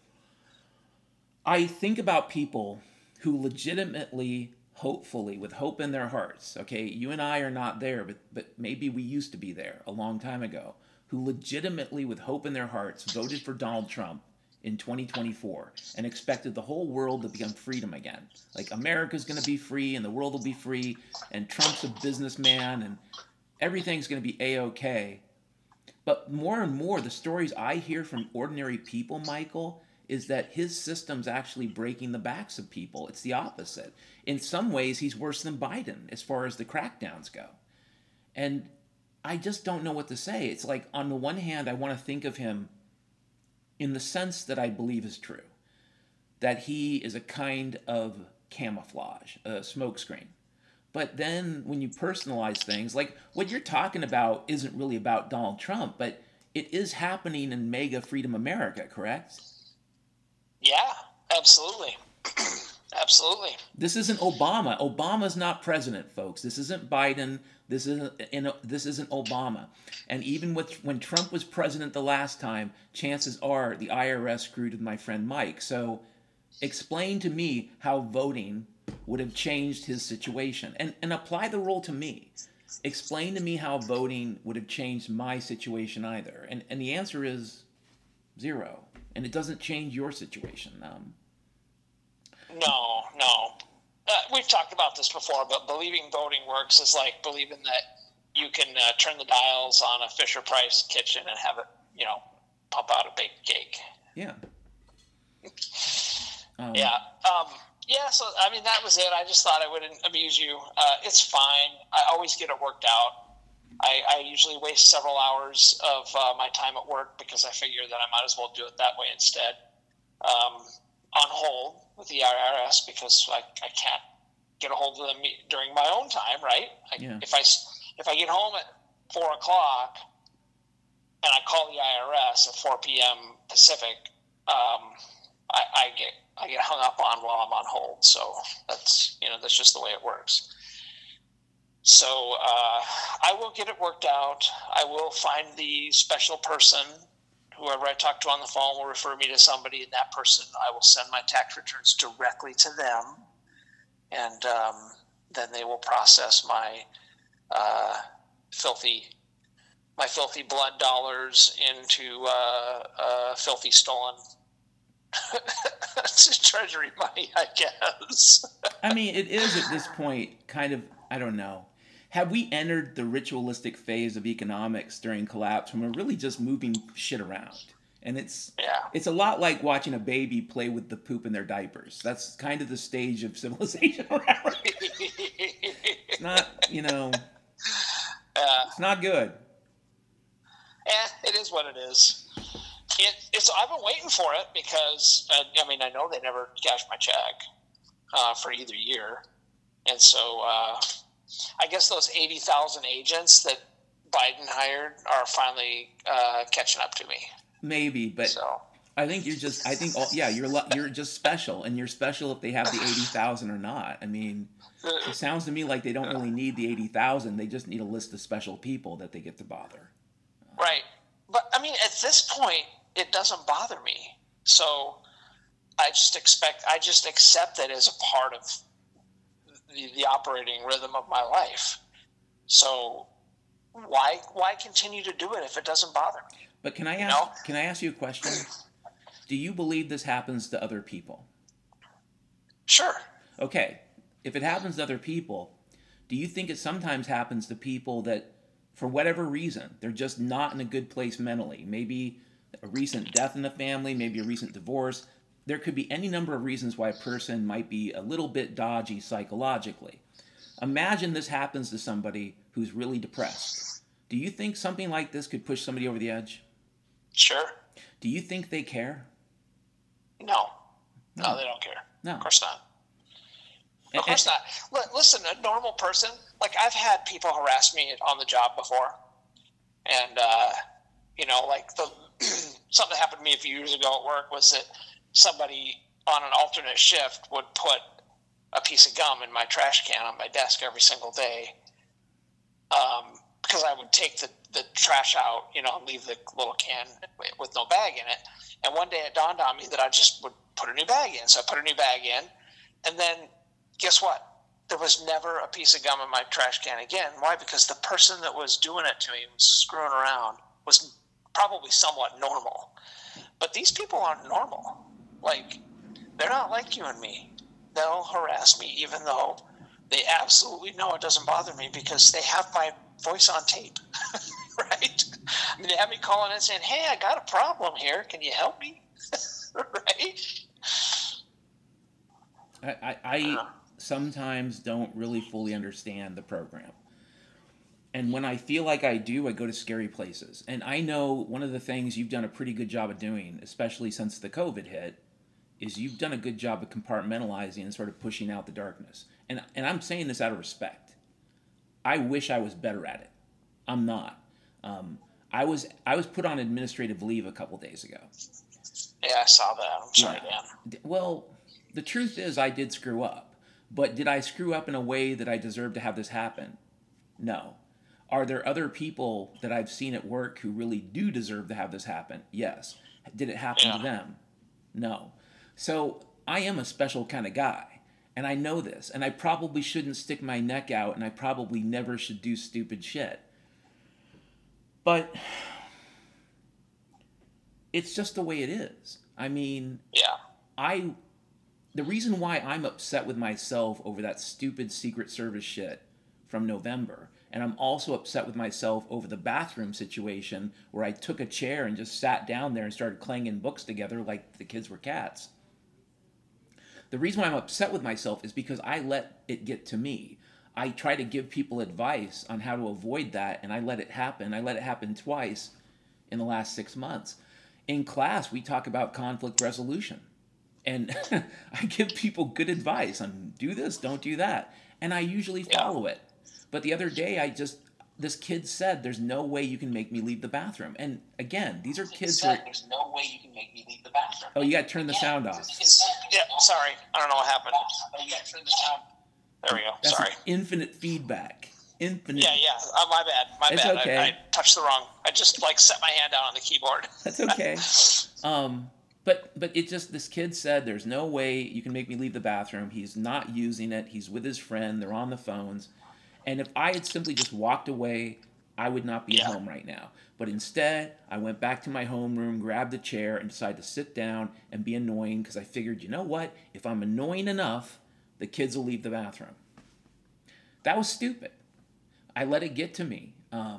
I think about people who legitimately, hopefully, with hope in their hearts, okay, you and I are not there, but maybe we used to be there a long time ago, who legitimately, with hope in their hearts, voted for Donald Trump in 2024 and expected the whole world to become freedom again. Like, America's going to be free and the world will be free and Trump's a businessman and everything's going to be A-okay. But more and more, the stories I hear from ordinary people, Michael, is that his system's actually breaking the backs of people. It's the opposite. In some ways, he's worse than Biden as far as the crackdowns go. And I just don't know what to say. It's like, on the one hand, I want to think of him in the sense that I believe is true, that he is a kind of camouflage, a smokescreen. But then when you personalize things, like what you're talking about isn't really about Donald Trump, but it is happening in MAGA Freedom America, correct? Yeah, absolutely. Absolutely. This isn't Obama. Obama's not president, folks. This isn't Biden. This isn't Obama. And even when Trump was president the last time, chances are the IRS screwed with my friend Mike. So explain to me how voting would have changed his situation, and apply the rule to me. Explain to me how voting would have changed my situation either. And the answer is zero. And it doesn't change your situation. No, no. We've talked about this before, but believing voting works is like believing that you can turn the dials on a Fisher Price kitchen and have it, pump out a baked cake. Yeah. Yeah. So, I mean, that was it. I just thought I wouldn't amuse you. It's fine. I always get it worked out. I usually waste several hours of my time at work because I figure that I might as well do it that way instead. On hold with the IRS because I can't get a hold of them during my own time, right? If I get home at 4:00 and I call the IRS at 4 p.m. Pacific, I get hung up on while I'm on hold. So that's just the way it works. So I will get it worked out. I will find the special person. Whoever I talk to on the phone will refer me to somebody, and that person, I will send my tax returns directly to them, and then they will process my filthy blood dollars into filthy stolen treasury money, I guess. I mean, it is at this point kind of, I don't know. Have we entered the ritualistic phase of economics during collapse when we're really just moving shit around? And it's a lot like watching a baby play with the poop in their diapers. That's kind of the stage of civilization we're at. It's not, it's not good. It is what it is. I've been waiting for it because, I know they never cashed my check for either year. And so I guess those 80,000 agents that Biden hired are finally catching up to me. Maybe, but I think you're just special, and you're special if they have the 80,000 or not. I mean, it sounds to me like they don't really need the 80,000. They just need a list of special people that they get to bother. Right. But I mean, at this point, it doesn't bother me. So I just accept it as a part of the operating rhythm of my life. So why continue to do it if it doesn't bother me? But can I ask you a question? Do you believe this happens to other people? Sure. Okay. If it happens to other people, do you think it sometimes happens to people that, for whatever reason, they're just not in a good place mentally? Maybe a recent death in the family, maybe a recent divorce. There could be any number of reasons why a person might be a little bit dodgy psychologically. Imagine this happens to somebody who's really depressed. Do you think something like this could push somebody over the edge? Sure. Do you think they care? No, they don't care. No. Of course not. Of course not. Listen, a normal person, like I've had people harass me on the job before. And, something that happened to me a few years ago at work was that somebody on an alternate shift would put a piece of gum in my trash can on my desk every single day. Because I would take the trash out, and leave the little can with no bag in it. And one day it dawned on me that I just would put a new bag in. So I put a new bag in, and then guess what? There was never a piece of gum in my trash can again. Why? Because the person that was doing it to me, was screwing around, was probably somewhat normal. But these people aren't normal. Like, they're not like you and me. They'll harass me even though they absolutely know it doesn't bother me because they have my voice on tape, right? I mean, they have me calling in saying, hey, I got a problem here. Can you help me? Right? I sometimes don't really fully understand the program. And when I feel like I do, I go to scary places. And I know one of the things you've done a pretty good job of doing, especially since the COVID hit, is you've done a good job of compartmentalizing and sort of pushing out the darkness. And I'm saying this out of respect. I wish I was better at it. I'm not. I was put on administrative leave a couple days ago. Yeah, I saw that. I'm sorry, Yeah. Dan. Well, the truth is I did screw up. But did I screw up in a way that I deserve to have this happen? No. Are there other people that I've seen at work who really do deserve to have this happen? Yes. Did it happen to Yeah. them? No. So I am a special kind of guy. And I know this. And I probably shouldn't stick my neck out. And I probably never should do stupid shit. But it's just the way it is. I mean, Yeah. I the reason why I'm upset with myself over that stupid Secret Service shit from November, and I'm also upset with myself over the bathroom situation where I took a chair and just sat down there and started clanging books together like the kids were cats. The reason why I'm upset with myself is because I let it get to me. I try to give people advice on how to avoid that, and I let it happen. I let it happen twice in the last 6 months. In class, we talk about conflict resolution. And I give people good advice on do this, don't do that. And I usually follow it. But the other day, this kid said, there's no way you can make me leave the bathroom. And again, these are kids who are. There's no way you can make me leave the bathroom. Oh, you got to turn the sound off. Yeah, sorry. I don't know what happened. You got to turn the sound. There we go. That's Sorry. Infinite feedback. Infinite. Yeah. My bad. It's bad. okay. I touched the wrong. I just set my hand down on the keyboard. That's okay. But it just, this kid said, there's no way you can make me leave the bathroom. He's not using it. He's with his friend. They're on the phones. And if I had simply just walked away, I would not be at home right now. But instead, I went back to my homeroom, grabbed a chair, and decided to sit down and be annoying because I figured, you know what? If I'm annoying enough, the kids will leave the bathroom. That was stupid. I let it get to me.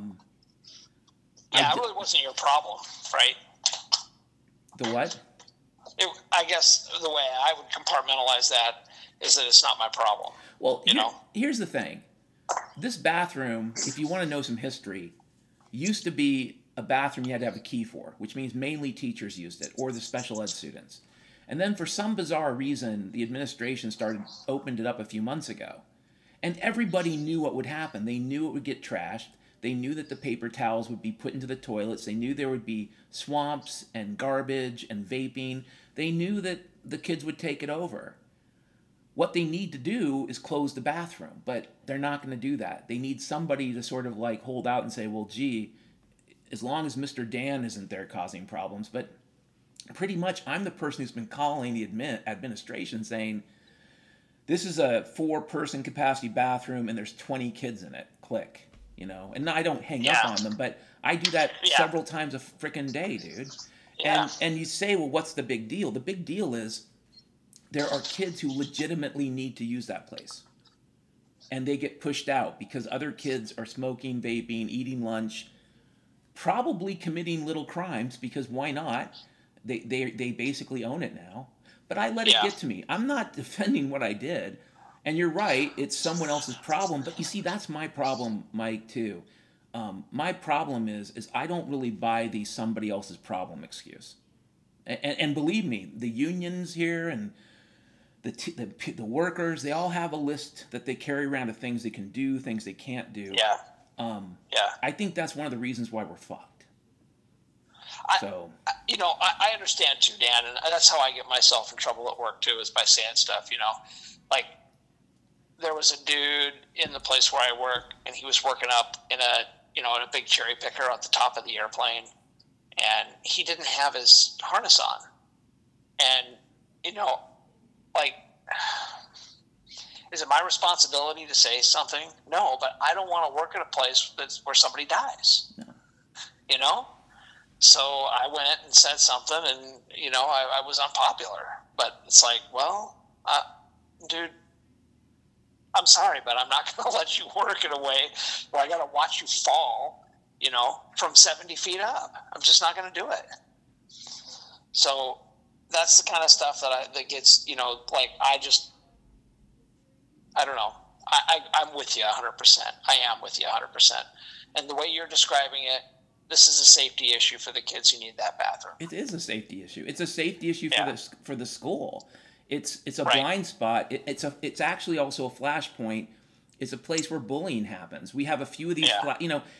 It really wasn't your problem, right? The what? I guess the way I would compartmentalize that is that it's not my problem. Well, here's the thing. This bathroom, if you want to know some history, used to be a bathroom you had to have a key for, which means mainly teachers used it, or the special ed students. And then for some bizarre reason, the administration opened it up a few months ago. And everybody knew what would happen. They knew it would get trashed. They knew that the paper towels would be put into the toilets. They knew there would be swamps and garbage and vaping. They knew that the kids would take it over. What they need to do is close the bathroom, but they're not going to do that. They need somebody to sort of hold out and say, well, gee, as long as Mr. Dan isn't there causing problems. But pretty much I'm the person who's been calling the administration saying, this is a 4-person capacity bathroom and there's 20 kids in it. Click. And I don't hang up on them, but I do that several times a frickin' day, dude. Yeah. And you say, well, what's the big deal? The big deal is there are kids who legitimately need to use that place. And they get pushed out because other kids are smoking, vaping, eating lunch, probably committing little crimes because why not? They basically own it now. But I let it get to me. I'm not defending what I did. And you're right, it's someone else's problem. But you see, that's my problem, Mike, too. My problem is I don't really buy the somebody else's problem excuse. And believe me, the unions here and the workers, they all have a list that they carry around of things they can do, things they can't do. I think that's one of the reasons why we're fucked. I understand too, Dan, and that's how I get myself in trouble at work too, is by saying stuff, there was a dude in the place where I work, and he was working up in a big cherry picker at the top of the airplane, and he didn't have his harness on. And, is it my responsibility to say something? No, but I don't want to work at a place where somebody dies. No. So I went and said something, and, I was unpopular. But it's dude, I'm sorry, but I'm not going to let you work in a way where I got to watch you fall, from 70 feet up. I'm just not going to do it. So that's the kind of stuff that gets, I don't know. I'm with you 100%. I am with you 100%. And the way you're describing it, this is a safety issue for the kids who need that bathroom. It is a safety issue. It's a safety issue for the school. It's a blind spot. It's actually also a flashpoint. It's a place where bullying happens. We have a few of these.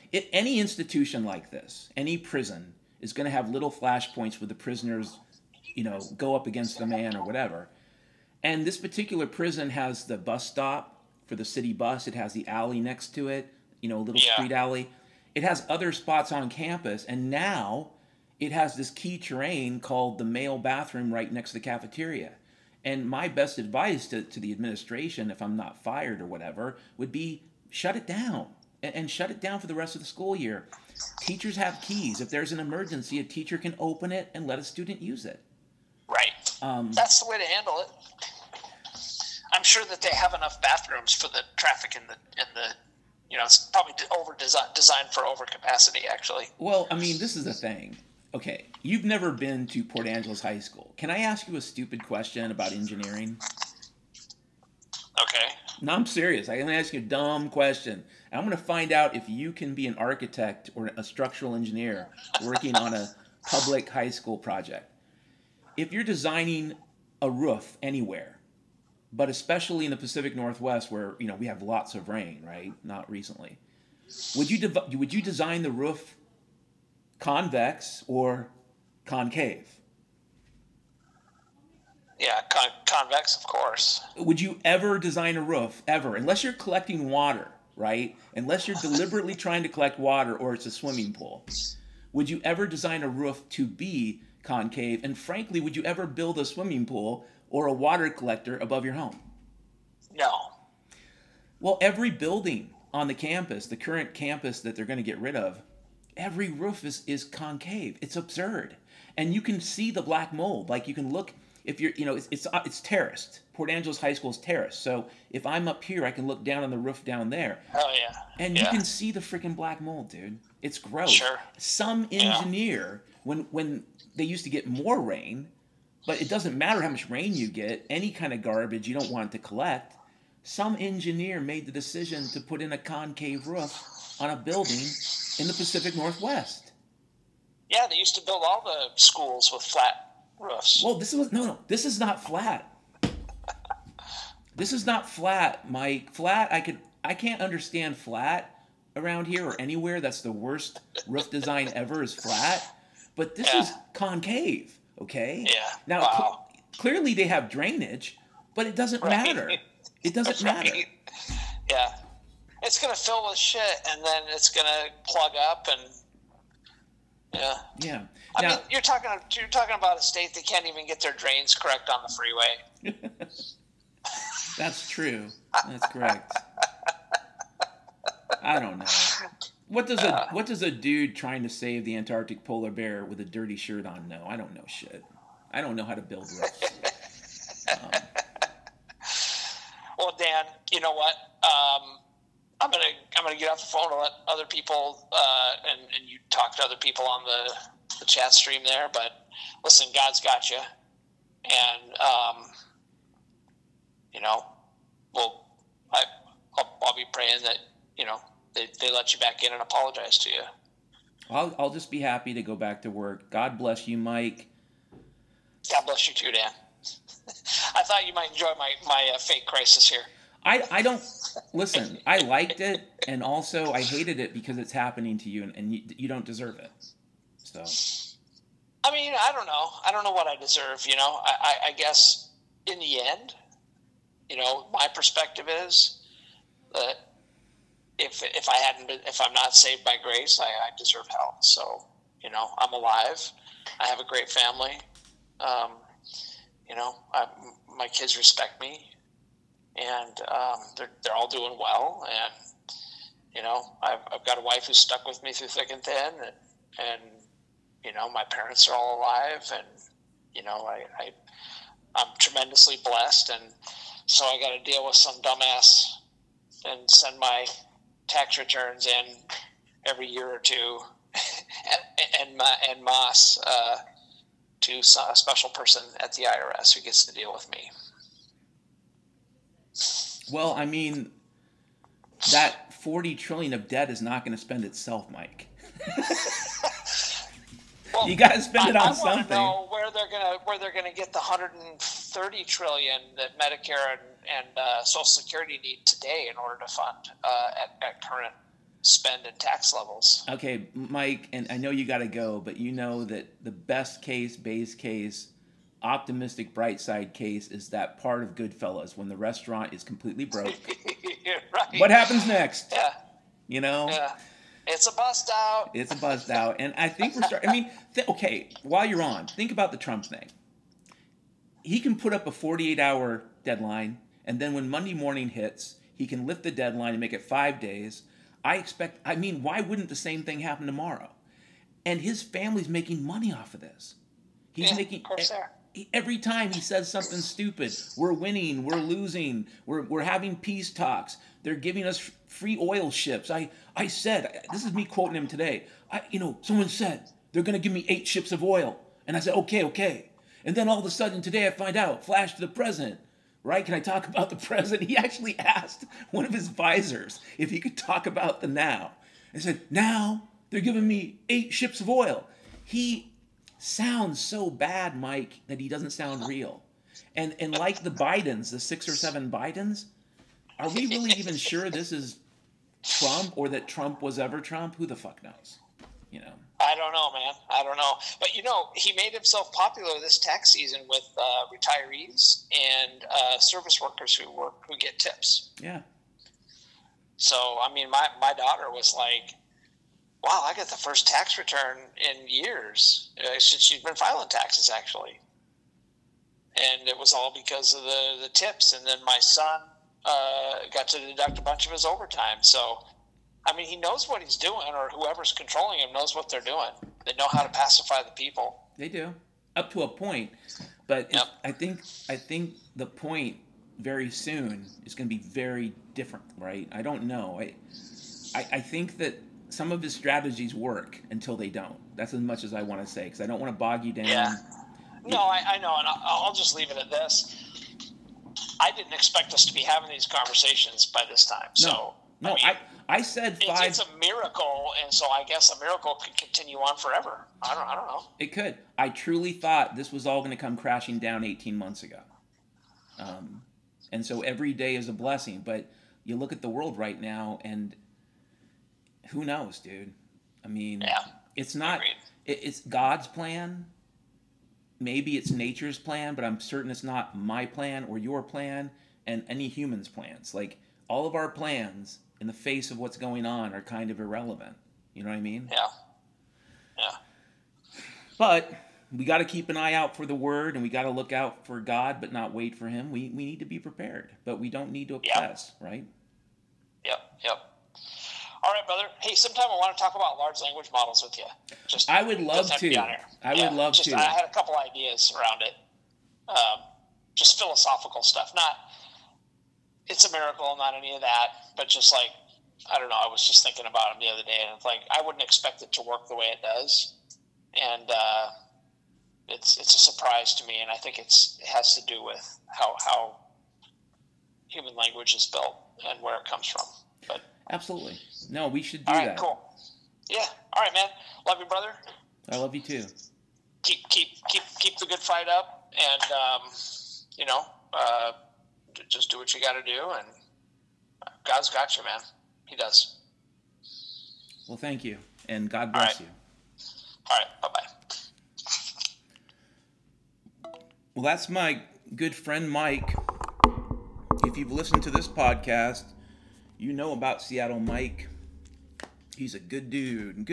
Any institution like this, any prison, is going to have little flashpoints where the prisoners go up against the man or whatever. And this particular prison has the bus stop for the city bus. It has the alley next to it, a little street alley. It has other spots on campus, and now it has this key terrain called the male bathroom right next to the cafeteria. And my best advice to the administration, if I'm not fired or whatever, would be shut it down and shut it down for the rest of the school year. Teachers have keys. If there's an emergency, a teacher can open it and let a student use it. Right. That's the way to handle it. I'm sure that they have enough bathrooms for the traffic in the it's probably designed for overcapacity, actually. Well, I mean, this is the thing. Okay, you've never been to Port Angeles High School. Can I ask you a stupid question about engineering? Okay. No, I'm serious. I'm going to ask you a dumb question. I'm going to find out if you can be an architect or a structural engineer working on a public high school project. If you're designing a roof anywhere, but especially in the Pacific Northwest where, we have lots of rain, right? Not recently. Would you design the roof convex or concave? Yeah, convex, of course. Would you ever design a roof, ever? Unless you're collecting water, right? Unless you're deliberately trying to collect water or it's a swimming pool. Would you ever design a roof to be concave? And frankly, would you ever build a swimming pool or a water collector above your home? No. Well, every building on the campus, the current campus that they're going to get rid of, every roof is concave. It's absurd. And you can see the black mold. Like you can look, if you're, it's terraced. Port Angeles High School is terraced. So if I'm up here, I can look down on the roof down there. Oh, yeah. And you can see the freaking black mold, dude. It's gross. Sure. Some engineer, when they used to get more rain, but it doesn't matter how much rain you get, any kind of garbage you don't want to collect, some engineer made the decision to put in a concave roof on a building in the Pacific Northwest. Yeah, they used to build all the schools with flat roofs. Well, this is not flat. This is not flat, Mike. Flat, I can't understand flat around here or anywhere. That's the worst roof design ever is flat. But this is concave. Okay? Yeah. Now, clearly they have drainage, but it doesn't matter. It doesn't matter. Yeah. It's going to fill with shit, and then it's going to plug up, and Yeah. I mean, you're talking about a state that can't even get their drains correct on the freeway. That's true. That's correct. I don't know. What does a dude trying to save the Antarctic polar bear with a dirty shirt on know? I don't know shit. I don't know how to build roofs. Well, Dan, you know what? I'm gonna get off the phone and let other people and you talk to other people on the chat stream there. But listen, God's got you, and I'll be praying that they let you back in and apologize to you. I'll just be happy to go back to work. God bless you, Mike. God bless you too, Dan. I thought you might enjoy my fake crisis here. I don't listen. I liked it, and also I hated it because it's happening to you, and you don't deserve it. So, I mean, I don't know. I don't know what I deserve. I guess in the end, my perspective is that if I'm not saved by grace, I deserve hell. So, I'm alive. I have a great family. My kids respect me. And they're all doing well, and I've got a wife who's stuck with me through thick and thin, and my parents are all alive, and I'm tremendously blessed, and so I got to deal with some dumbass and send my tax returns in every year or two, and Moss to a special person at the IRS who gets to deal with me. Well, I mean, that $40 trillion of debt is not going to spend itself, Mike. Well, you got to spend it on something. I want to know where they're gonna get the $130 trillion that Medicare and Social Security need today in order to fund at current spend and tax levels. Okay, Mike, and I know you got to go, but you know that the base case optimistic bright side case is that part of Goodfellas when the restaurant is completely broke. Right. What happens next? Yeah. You know? Yeah. It's a bust out. It's a buzzed out. And I think we're starting. I mean, okay, while you're on, think about the Trump thing. He can put up a 48-hour deadline, and then when Monday morning hits, he can lift the deadline and make it 5 days. I mean, why wouldn't the same thing happen tomorrow? And his family's making money off of this. He's making, of course they are. every time he says something stupid, we're winning, we're losing, we're having peace talks. They're giving us free oil ships. I said, this is me quoting him today. Someone said they're going to give me 8 ships of oil, and I said, okay. And then all of a sudden today I find out, flash to the present. Right? Can I talk about the present? He actually asked one of his advisors if he could talk about the now. And said, now they're giving me 8 ships of oil. He sounds so bad, Mike, that he doesn't sound real. And like the Bidens, the 6 or 7 Bidens, are we really even sure this is Trump or that Trump was ever Trump? Who the fuck knows? I don't know, man. I don't know. But, he made himself popular this tax season with retirees and service workers who get tips. Yeah. So, I mean, my daughter was like, wow, I got the first tax return in years since she's been filing taxes, actually. And it was all because of the tips. And then my son got to deduct a bunch of his overtime. So, I mean, he knows what he's doing, or whoever's controlling him knows what they're doing. They know how to pacify the people. They do, up to a point. But Yep. I think the point very soon is going to be very different, right? I don't know. I think that some of his strategies work until they don't. That's as much as I want to say, because I don't want to bog you down. Yeah. No, I know, and I'll just leave it at this. I didn't expect us to be having these conversations by this time. So, No, I said 5. It's a miracle, and so I guess a miracle could continue on forever. I don't know. It could. I truly thought this was all going to come crashing down 18 months ago. And so every day is a blessing. But you look at the world right now, and who knows, dude? I mean, it's not. It's God's plan. Maybe it's nature's plan, but I'm certain it's not my plan or your plan and any human's plans. Like, all of our plans in the face of what's going on are kind of irrelevant. You know what I mean? Yeah. But we got to keep an eye out for the word, and we got to look out for God, but not wait for him. We need to be prepared, but we don't need to obsess, right? Yep. All right, brother. Hey, sometime I want to talk about large language models with you. I would love to. I would love to. I had a couple ideas around it. Just philosophical stuff. Not, it's a miracle, not any of that, but just like, I don't know, I was just thinking about them the other day, and it's like, I wouldn't expect it to work the way it does. And it's a surprise to me, and I think it has to do with how human language is built and where it comes from. But absolutely. No, we should do all right, that. Cool. Yeah. All right, man. Love you, brother. I love you too. Keep the good fight up, and just do what you got to do, and God's got you, man. He does. Well, thank you, and God bless you. All right. Bye-bye. Well, that's my good friend Mike. If you've listened to this podcast, you know about Seattle Mike. He's a good dude,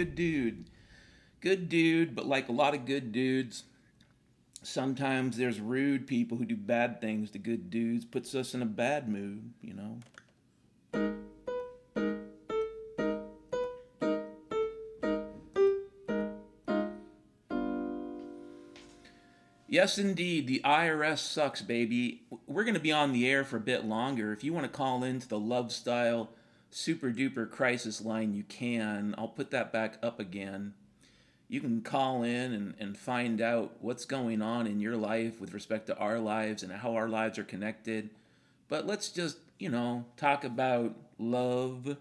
but like a lot of good dudes, sometimes there's rude people who do bad things to good dudes, puts us in a bad mood, you know. Yes, indeed, the IRS sucks, baby. We're going to be on the air for a bit longer. If you want to call into the Love Style Super Duper Crisis line, you can. I'll put that back up again. You can call in and find out what's going on in your life with respect to our lives and how our lives are connected. But let's just, talk about love.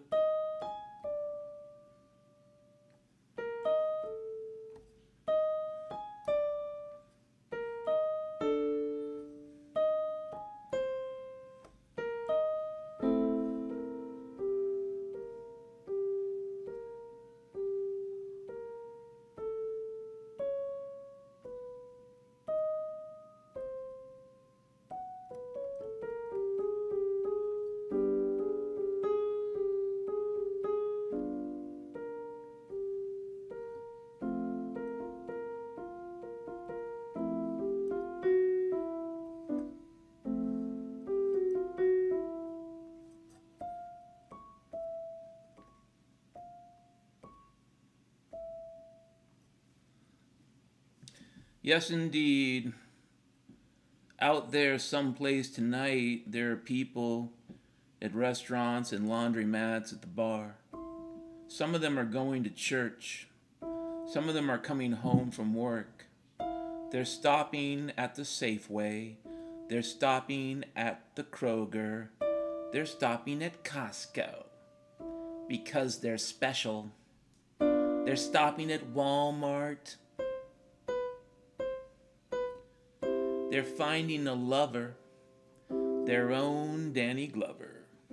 Yes, indeed. Out there someplace tonight, there are people at restaurants and laundromats at the bar. Some of them are going to church. Some of them are coming home from work. They're stopping at the Safeway. They're stopping at the Kroger. They're stopping at Costco. Because they're special. They're stopping at Walmart. They're finding a lover, their own Danny Glover.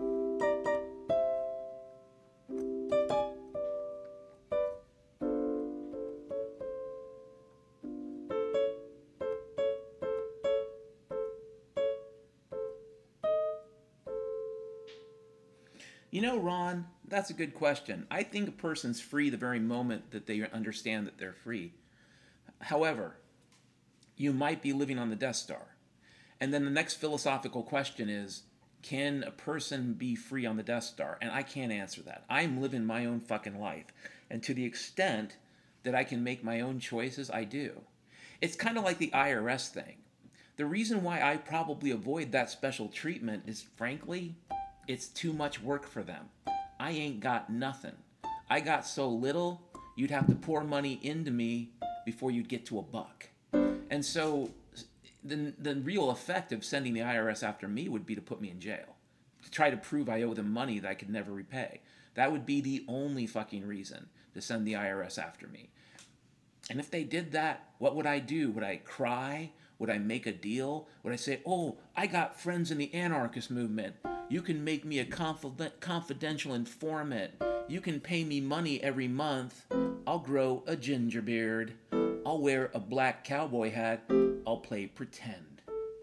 You know, Ron, that's a good question. I think a person's free the very moment that they understand that they're free. However, you might be living on the Death Star. And then the next philosophical question is, can a person be free on the Death Star? And I can't answer that. I'm living my own fucking life. And to the extent that I can make my own choices, I do. It's kind of like the IRS thing. The reason why I probably avoid that special treatment is, frankly, it's too much work for them. I ain't got nothing. I got so little, you'd have to pour money into me before you'd get to a buck. And so the real effect of sending the IRS after me would be to put me in jail, to try to prove I owe them money that I could never repay. That would be the only fucking reason to send the IRS after me. And if they did that, what would I do? Would I cry? Would I make a deal? Would I say, oh, I got friends in the anarchist movement. You can make me a confidential informant. You can pay me money every month. I'll grow a ginger beard. I'll wear a black cowboy hat. I'll play pretend.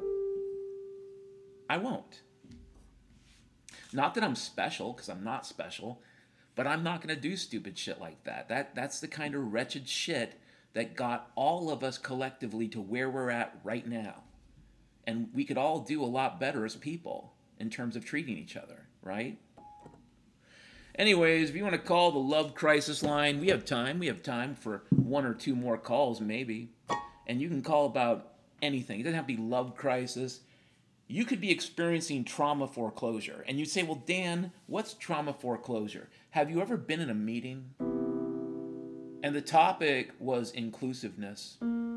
I won't. Not that I'm special, because I'm not special, but I'm not going to do stupid shit like that. That's the kind of wretched shit that got all of us collectively to where we're at right now. And we could all do a lot better as people in terms of treating each other, right? Anyways, if you want to call the Love Crisis line, we have time. We have time for one or two more calls, maybe. And you can call about anything. It doesn't have to be love crisis. You could be experiencing trauma foreclosure. And you'd say, well, Dan, what's trauma foreclosure? Have you ever been in a meeting? And the topic was inclusiveness.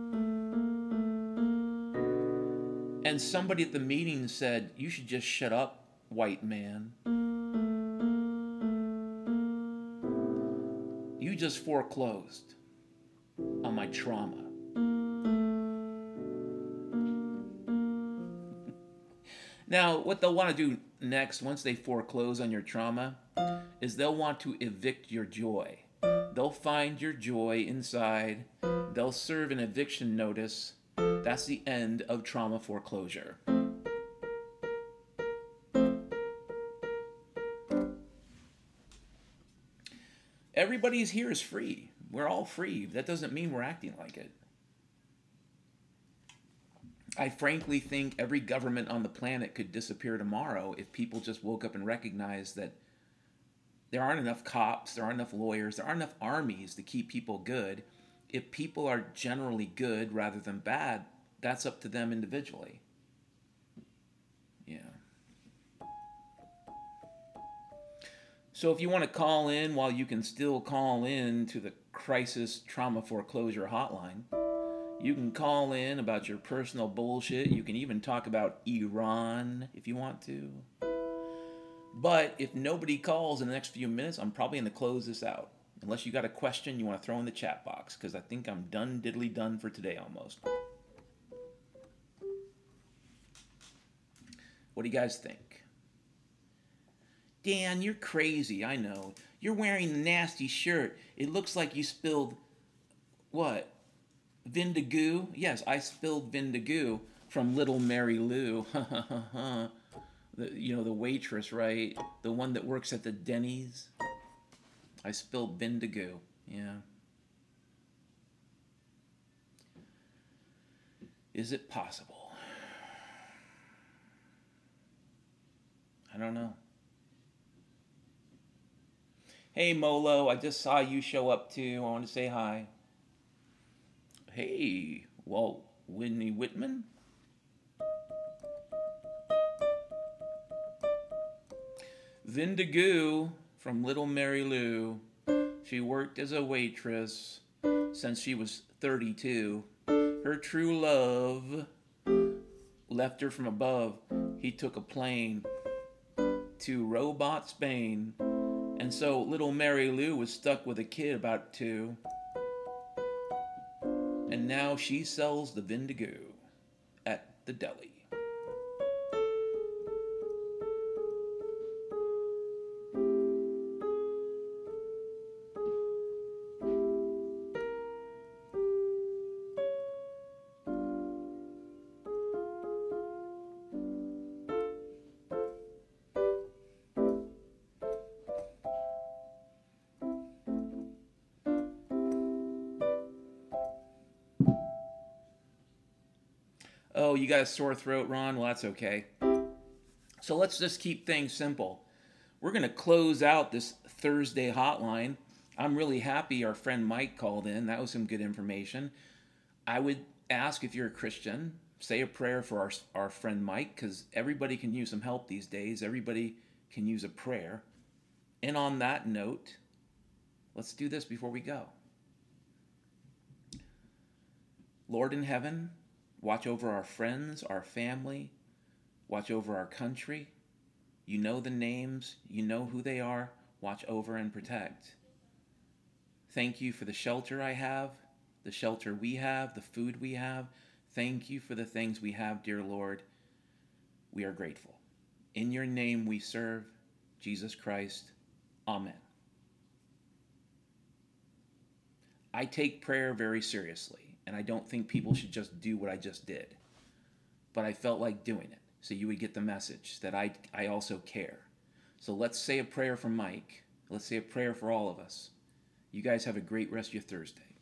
And somebody at the meeting said, you should just shut up, white man. You just foreclosed on my trauma. Now, what they'll want to do next, once they foreclose on your trauma, is they'll want to evict your joy. They'll find your joy inside. They'll serve an eviction notice. That's the end of trauma foreclosure. Everybody's here is free. We're all free. That doesn't mean we're acting like it. I frankly think every government on the planet could disappear tomorrow if people just woke up and recognized that there aren't enough cops, there aren't enough lawyers, there aren't enough armies to keep people good. If people are generally good rather than bad, that's up to them individually. Yeah. So if you want to call in while you can still call in to the Crisis Trauma Foreclosure Hotline, you can call in about your personal bullshit. You can even talk about Iran if you want to. But if nobody calls in the next few minutes, I'm probably going to close this out. Unless you got a question you want to throw in the chat box, because I think I'm done diddly done for today almost. What do you guys think? Dan, you're crazy, I know. You're wearing a nasty shirt. It looks like you spilled, what? Vindagoo? Yes, I spilled Vindagoo from Little Mary Lou. The waitress, right? The one that works at the Denny's. I spilled Vindagoo. Yeah. Is it possible? I don't know. Hey, Molo, I just saw you show up too. I want to say hi. Hey, Walt Whitney Whitman. Vindigoo from Little Mary Lou. She worked as a waitress since she was 32. Her true love left her from above. He took a plane to Robot, Spain. And so little Mary Lou was stuck with a kid about 2. And now she sells the Vindigoo at the deli. Oh, you got a sore throat, Ron? Well, that's okay. So let's just keep things simple. We're going to close out this Thursday hotline. I'm really happy our friend Mike called in. That was some good information. I would ask if you're a Christian, say a prayer for our friend Mike, because everybody can use some help these days. Everybody can use a prayer. And on that note, let's do this before we go. Lord in heaven, watch over our friends, our family. Watch over our country. You know the names. You know who they are. Watch over and protect. Thank you for the shelter I have, the shelter we have, the food we have. Thank you for the things we have, dear Lord. We are grateful. In your name we serve, Jesus Christ. Amen. I take prayer very seriously, and I don't think people should just do what I just did. But I felt like doing it, so you would get the message that I also care. So let's say a prayer for Mike. Let's say a prayer for all of us. You guys have a great rest of your Thursday.